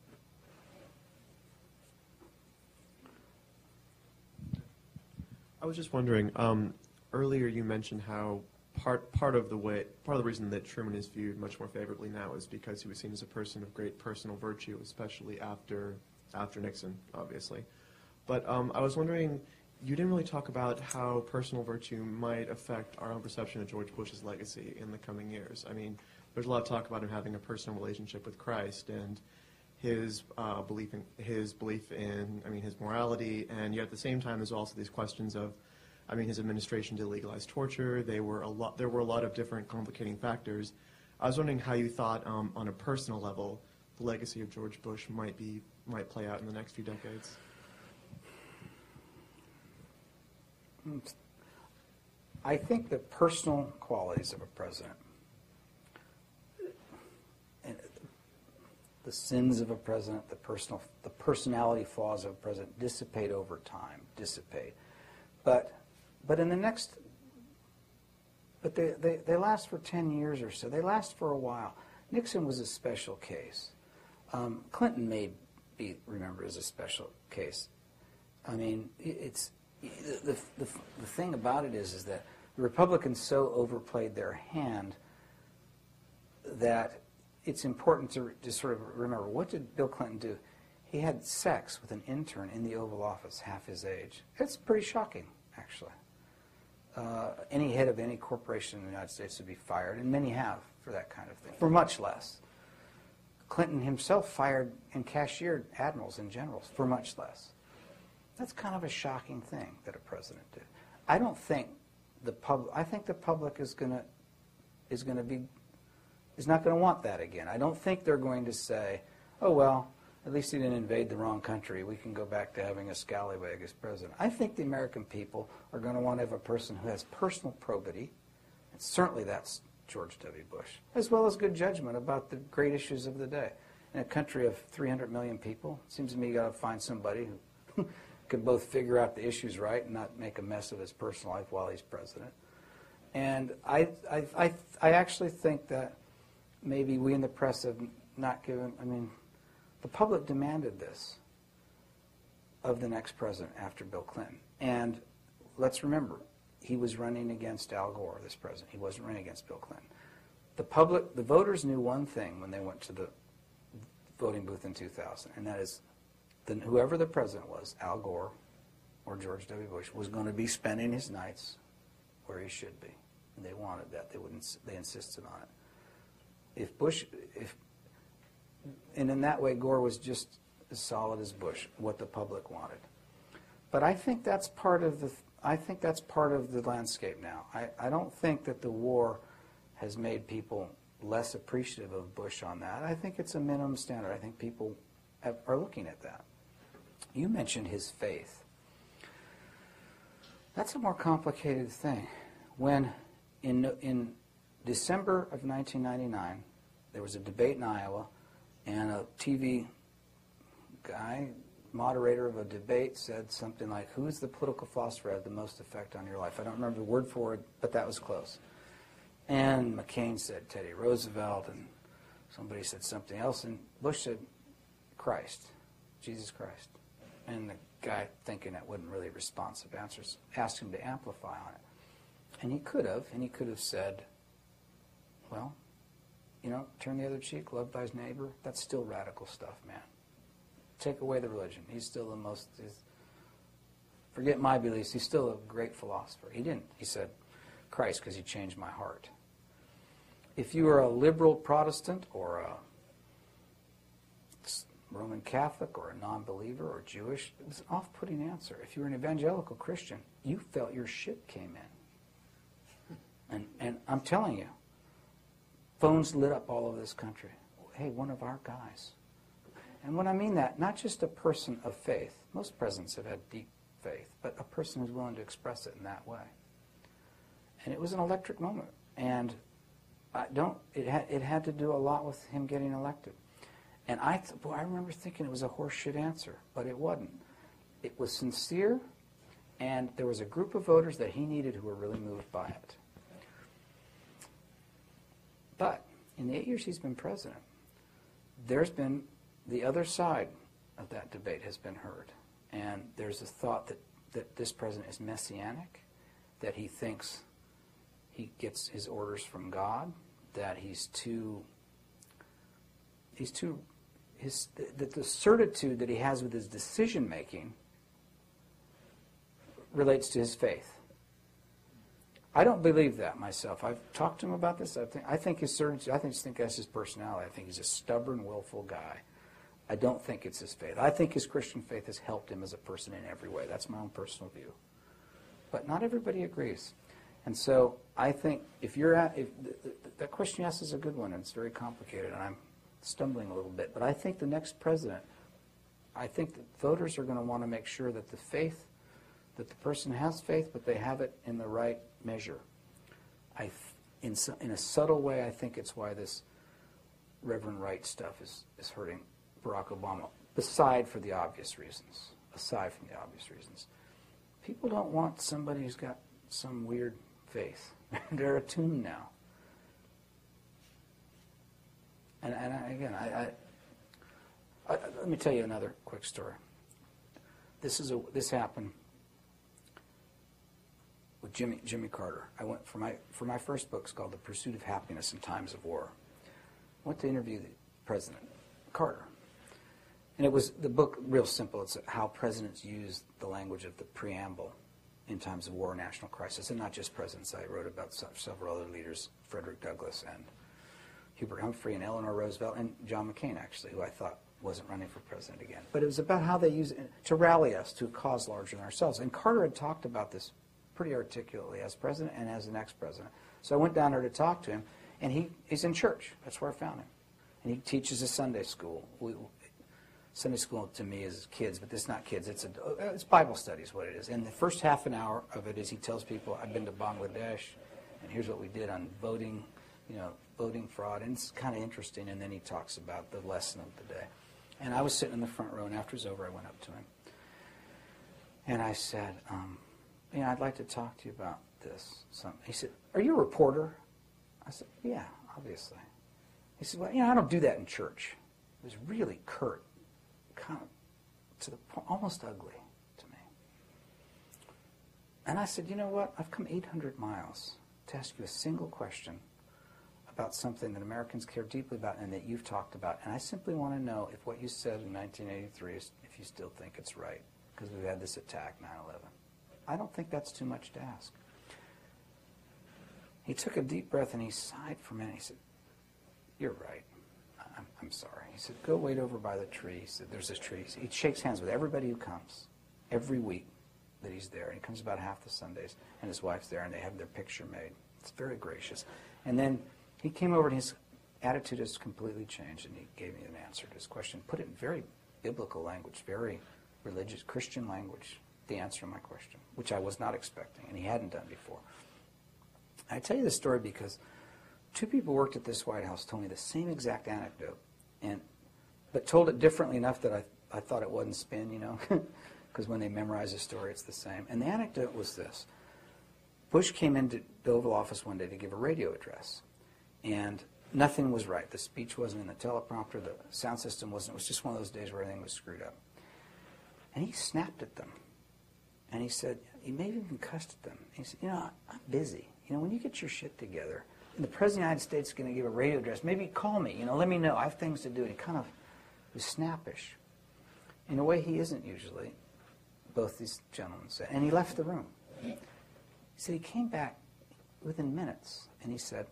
I was just wondering. Um, earlier, you mentioned how. Part part of the way part of the reason that Truman is viewed much more favorably now is because he was seen as a person of great personal virtue, especially after after Nixon, obviously. But um, I was wondering, you didn't really talk about how personal virtue might affect our own perception of George Bush's legacy in the coming years. I mean, there's a lot of talk about him having a personal relationship with Christ and his uh, belief in his belief in I mean his morality, and yet at the same time, there's also these questions of. I mean, his administration did legalize torture. They were a lot. There were a lot of different complicating factors. I was wondering how you thought, um, on a personal level, the legacy of George Bush might be might play out in the next few decades. I think the personal qualities of a president, and the sins of a president, the personal, the personality flaws of a president, dissipate over time. Dissipate, but. But in the next, but they, they, they last for ten years or so. They last for a while. Nixon was a special case. Um, Clinton may be remembered as a special case. I mean, it's, the, the, the thing about it is, is that the Republicans so overplayed their hand that it's important to, to sort of remember, what did Bill Clinton do? He had sex with an intern in the Oval Office, half his age. It's pretty shocking, actually. Uh, any head of any corporation in the United States would be fired, and many have for that kind of thing, for much less. Clinton himself fired and cashiered admirals and generals for much less. That's kind of a shocking thing that a president did. I don't think the public. I think the public is going to is going to be is not going to want that again. I don't think they're going to say, "Oh well, at least he didn't invade the wrong country. We can go back to having a scallywag as president." I think the American people are going to want to have a person who has personal probity, and certainly that's George W. Bush, as well as good judgment about the great issues of the day. In a country of three hundred million people, it seems to me you got to find somebody who can both figure out the issues right and not make a mess of his personal life while he's president. And I, I, I, I actually think that maybe we in the press have not given, I mean, the public demanded this of the next president after Bill Clinton. And let's remember, he was running against Al Gore, this president. He wasn't running against Bill Clinton. The public, the voters knew one thing when they went to the voting booth in two thousand, and that is that whoever the president was, Al Gore or George W. Bush, was going to be spending his nights where he should be. And they wanted that. They wouldn't. They insisted on it. If Bush, if, and in that way, Gore was just as solid as Bush, what the public wanted. But I think that's part of the. I think that's part of the landscape now. I, I don't think that the war has made people less appreciative of Bush on that. I think it's a minimum standard. I think people have, are looking at that. You mentioned his faith. That's a more complicated thing. When in in December of nineteen ninety-nine, there was a debate in Iowa, and a T V guy, moderator of a debate, said something like, "Who's the political philosopher that had the most effect on your life?" I don't remember the word for it, but that was close. And McCain said Teddy Roosevelt, and somebody said something else, and Bush said Christ, Jesus Christ. And the guy, thinking that wasn't really responsive answers, asked him to amplify on it. And he could have, and he could have said, well, you know, turn the other cheek, love thy neighbor. That's still radical stuff, man. Take away the religion. He's still the most, he's, forget my beliefs, he's still a great philosopher. He didn't. He said Christ because he changed my heart. If you are a liberal Protestant or a Roman Catholic or a non-believer or Jewish, it was an off-putting answer. If you were an evangelical Christian, you felt your shit came in. And, and I'm telling you, phones lit up all over this country. Hey, one of our guys. And when I mean that, not just a person of faith. Most presidents have had deep faith, but a person who's willing to express it in that way. And it was an electric moment. And I don't. It had it had to do a lot with him getting elected. And I, th- boy, I remember thinking it was a horseshit answer, but it wasn't. It was sincere, and there was a group of voters that he needed who were really moved by it. But in the eight years he's been president, there's been the other side of that debate has been heard. And there's a thought that, that this president is messianic, that he thinks he gets his orders from God, that he's too, he's too, his, that the certitude that he has with his decision-making relates to his faith. I don't believe that myself. I've talked to him about this. I think, I think his certitude, I think, just think that's his personality. I think he's a stubborn, willful guy. I don't think it's his faith. I think his Christian faith has helped him as a person in every way. That's my own personal view. But not everybody agrees. And so I think if you're at, if the, the, that question you asked is a good one, and it's very complicated, and I'm stumbling a little bit. But I think the next president, I think that voters are going to want to make sure that the faith, that the person has faith, but they have it in the right measure. I, in, in a subtle way, I think it's why this Reverend Wright stuff is, is hurting Barack Obama, aside for the obvious reasons, aside from the obvious reasons. People don't want somebody who's got some weird faith. They're attuned now. And, and I, again, I, I, I, let me tell you another quick story. This is a this happened with Jimmy Jimmy Carter. I went for my for my first book. It's called The Pursuit of Happiness in Times of War. I went to interview the President Carter. And it was the book, real simple. It's how presidents use the language of the preamble in times of war or national crisis, and not just presidents. I wrote about several other leaders, Frederick Douglass and Hubert Humphrey and Eleanor Roosevelt and John McCain, actually, who I thought wasn't running for president again. But it was about how they use it to rally us to a cause larger than ourselves. And Carter had talked about this pretty articulately as president and as the next president. So I went down there to talk to him, and he, he's in church. That's where I found him. And he teaches a Sunday school. We, Sunday school to me is kids, but it's not kids. It's a, it's Bible study is what it is. And the first half an hour of it is he tells people, I've been to Bangladesh, and here's what we did on voting, you know, voting fraud, and it's kind of interesting. And then he talks about the lesson of the day. And I was sitting in the front row, and after it was over, I went up to him. And I said, um, you know, I'd like to talk to you about this. Some, he said, are you a reporter? I said, yeah, obviously. He said, well, you know, I don't do that in church. It was really curt, kind of to the point, almost ugly to me. And I said, you know what? I've come eight hundred miles to ask you a single question about something that Americans care deeply about and that you've talked about. And I simply want to know if what you said in nineteen eighty-three is, if you still think it's right, because we've had this attack, nine eleven. I don't think that's too much to ask. He took a deep breath and he sighed for a minute. He said, you're right. I'm, I'm sorry. He said, go wait over by the tree. He said, there's this tree. He shakes hands with everybody who comes every week that he's there. And he comes about half the Sundays, and his wife's there, and they have their picture made. It's very gracious. And then he came over, and his attitude has completely changed, and he gave me an answer to his question. Put it in very biblical language, very religious, Christian language, the answer to my question, which I was not expecting, and he hadn't done before. I tell you this story because two people worked at this White House told me the same exact anecdote, and but told it differently enough that I, I thought it wasn't spin, you know, because when they memorize a story, it's the same. And the anecdote was this. Bush came into the Oval Office one day to give a radio address, and nothing was right. The speech wasn't in the teleprompter. The sound system wasn't. It was just one of those days where everything was screwed up. And he snapped at them, and he said, he maybe even cussed at them. He said, you know, I'm busy. You know, when you get your shit together, and the President of the United States is going to give a radio address, maybe call me, you know, let me know. I have things to do. And he kind of was snappish. In a way he isn't usually, both these gentlemen said. And he left the room. He said he came back within minutes, and he said,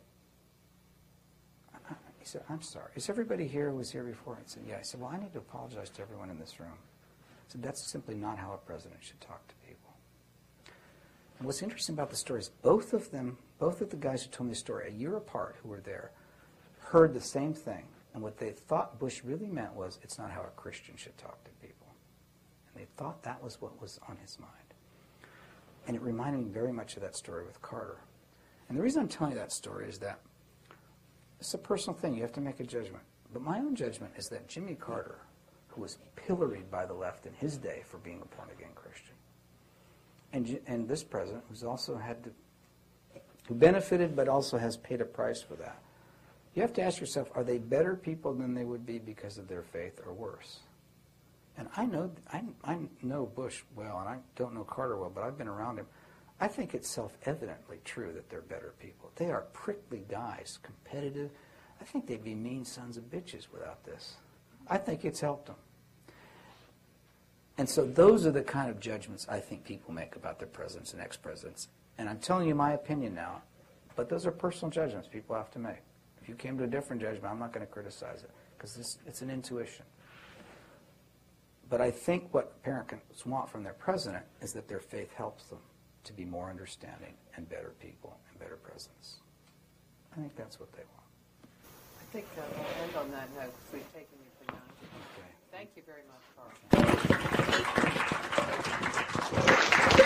he said, I'm sorry. Is everybody here who was here before? I said, yeah. I said, well, I need to apologize to everyone in this room. I said, that's simply not how a president should talk to people. And what's interesting about the story is both of them, both of the guys who told me the story a year apart who were there, heard the same thing. And what they thought Bush really meant was, it's not how a Christian should talk to people. And they thought that was what was on his mind. And it reminded me very much of that story with Carter. And the reason I'm telling you that story is that it's a personal thing. You have to make a judgment. But my own judgment is that Jimmy Carter, who was pilloried by the left in his day for being a born-again Christian, and, and this president, who's also had to, who benefited but also has paid a price for that, you have to ask yourself, are they better people than they would be because of their faith, or worse? And I know I, I know Bush well, and I don't know Carter well, but I've been around him. I think it's self-evidently true that they're better people. They are prickly guys, competitive. I think they'd be mean sons of bitches without this. I think it's helped them. And so those are the kind of judgments I think people make about their presidents and ex-presidents. And I'm telling you my opinion now, but those are personal judgments people have to make. If you came to a different judgment, I'm not going to criticize it, because it's an intuition. But I think what parents want from their president is that their faith helps them to be more understanding and better people and better presidents. I think that's what they want. I think uh, we'll end on that note because we've taken you beyond. Okay. Thank you very much, Carl.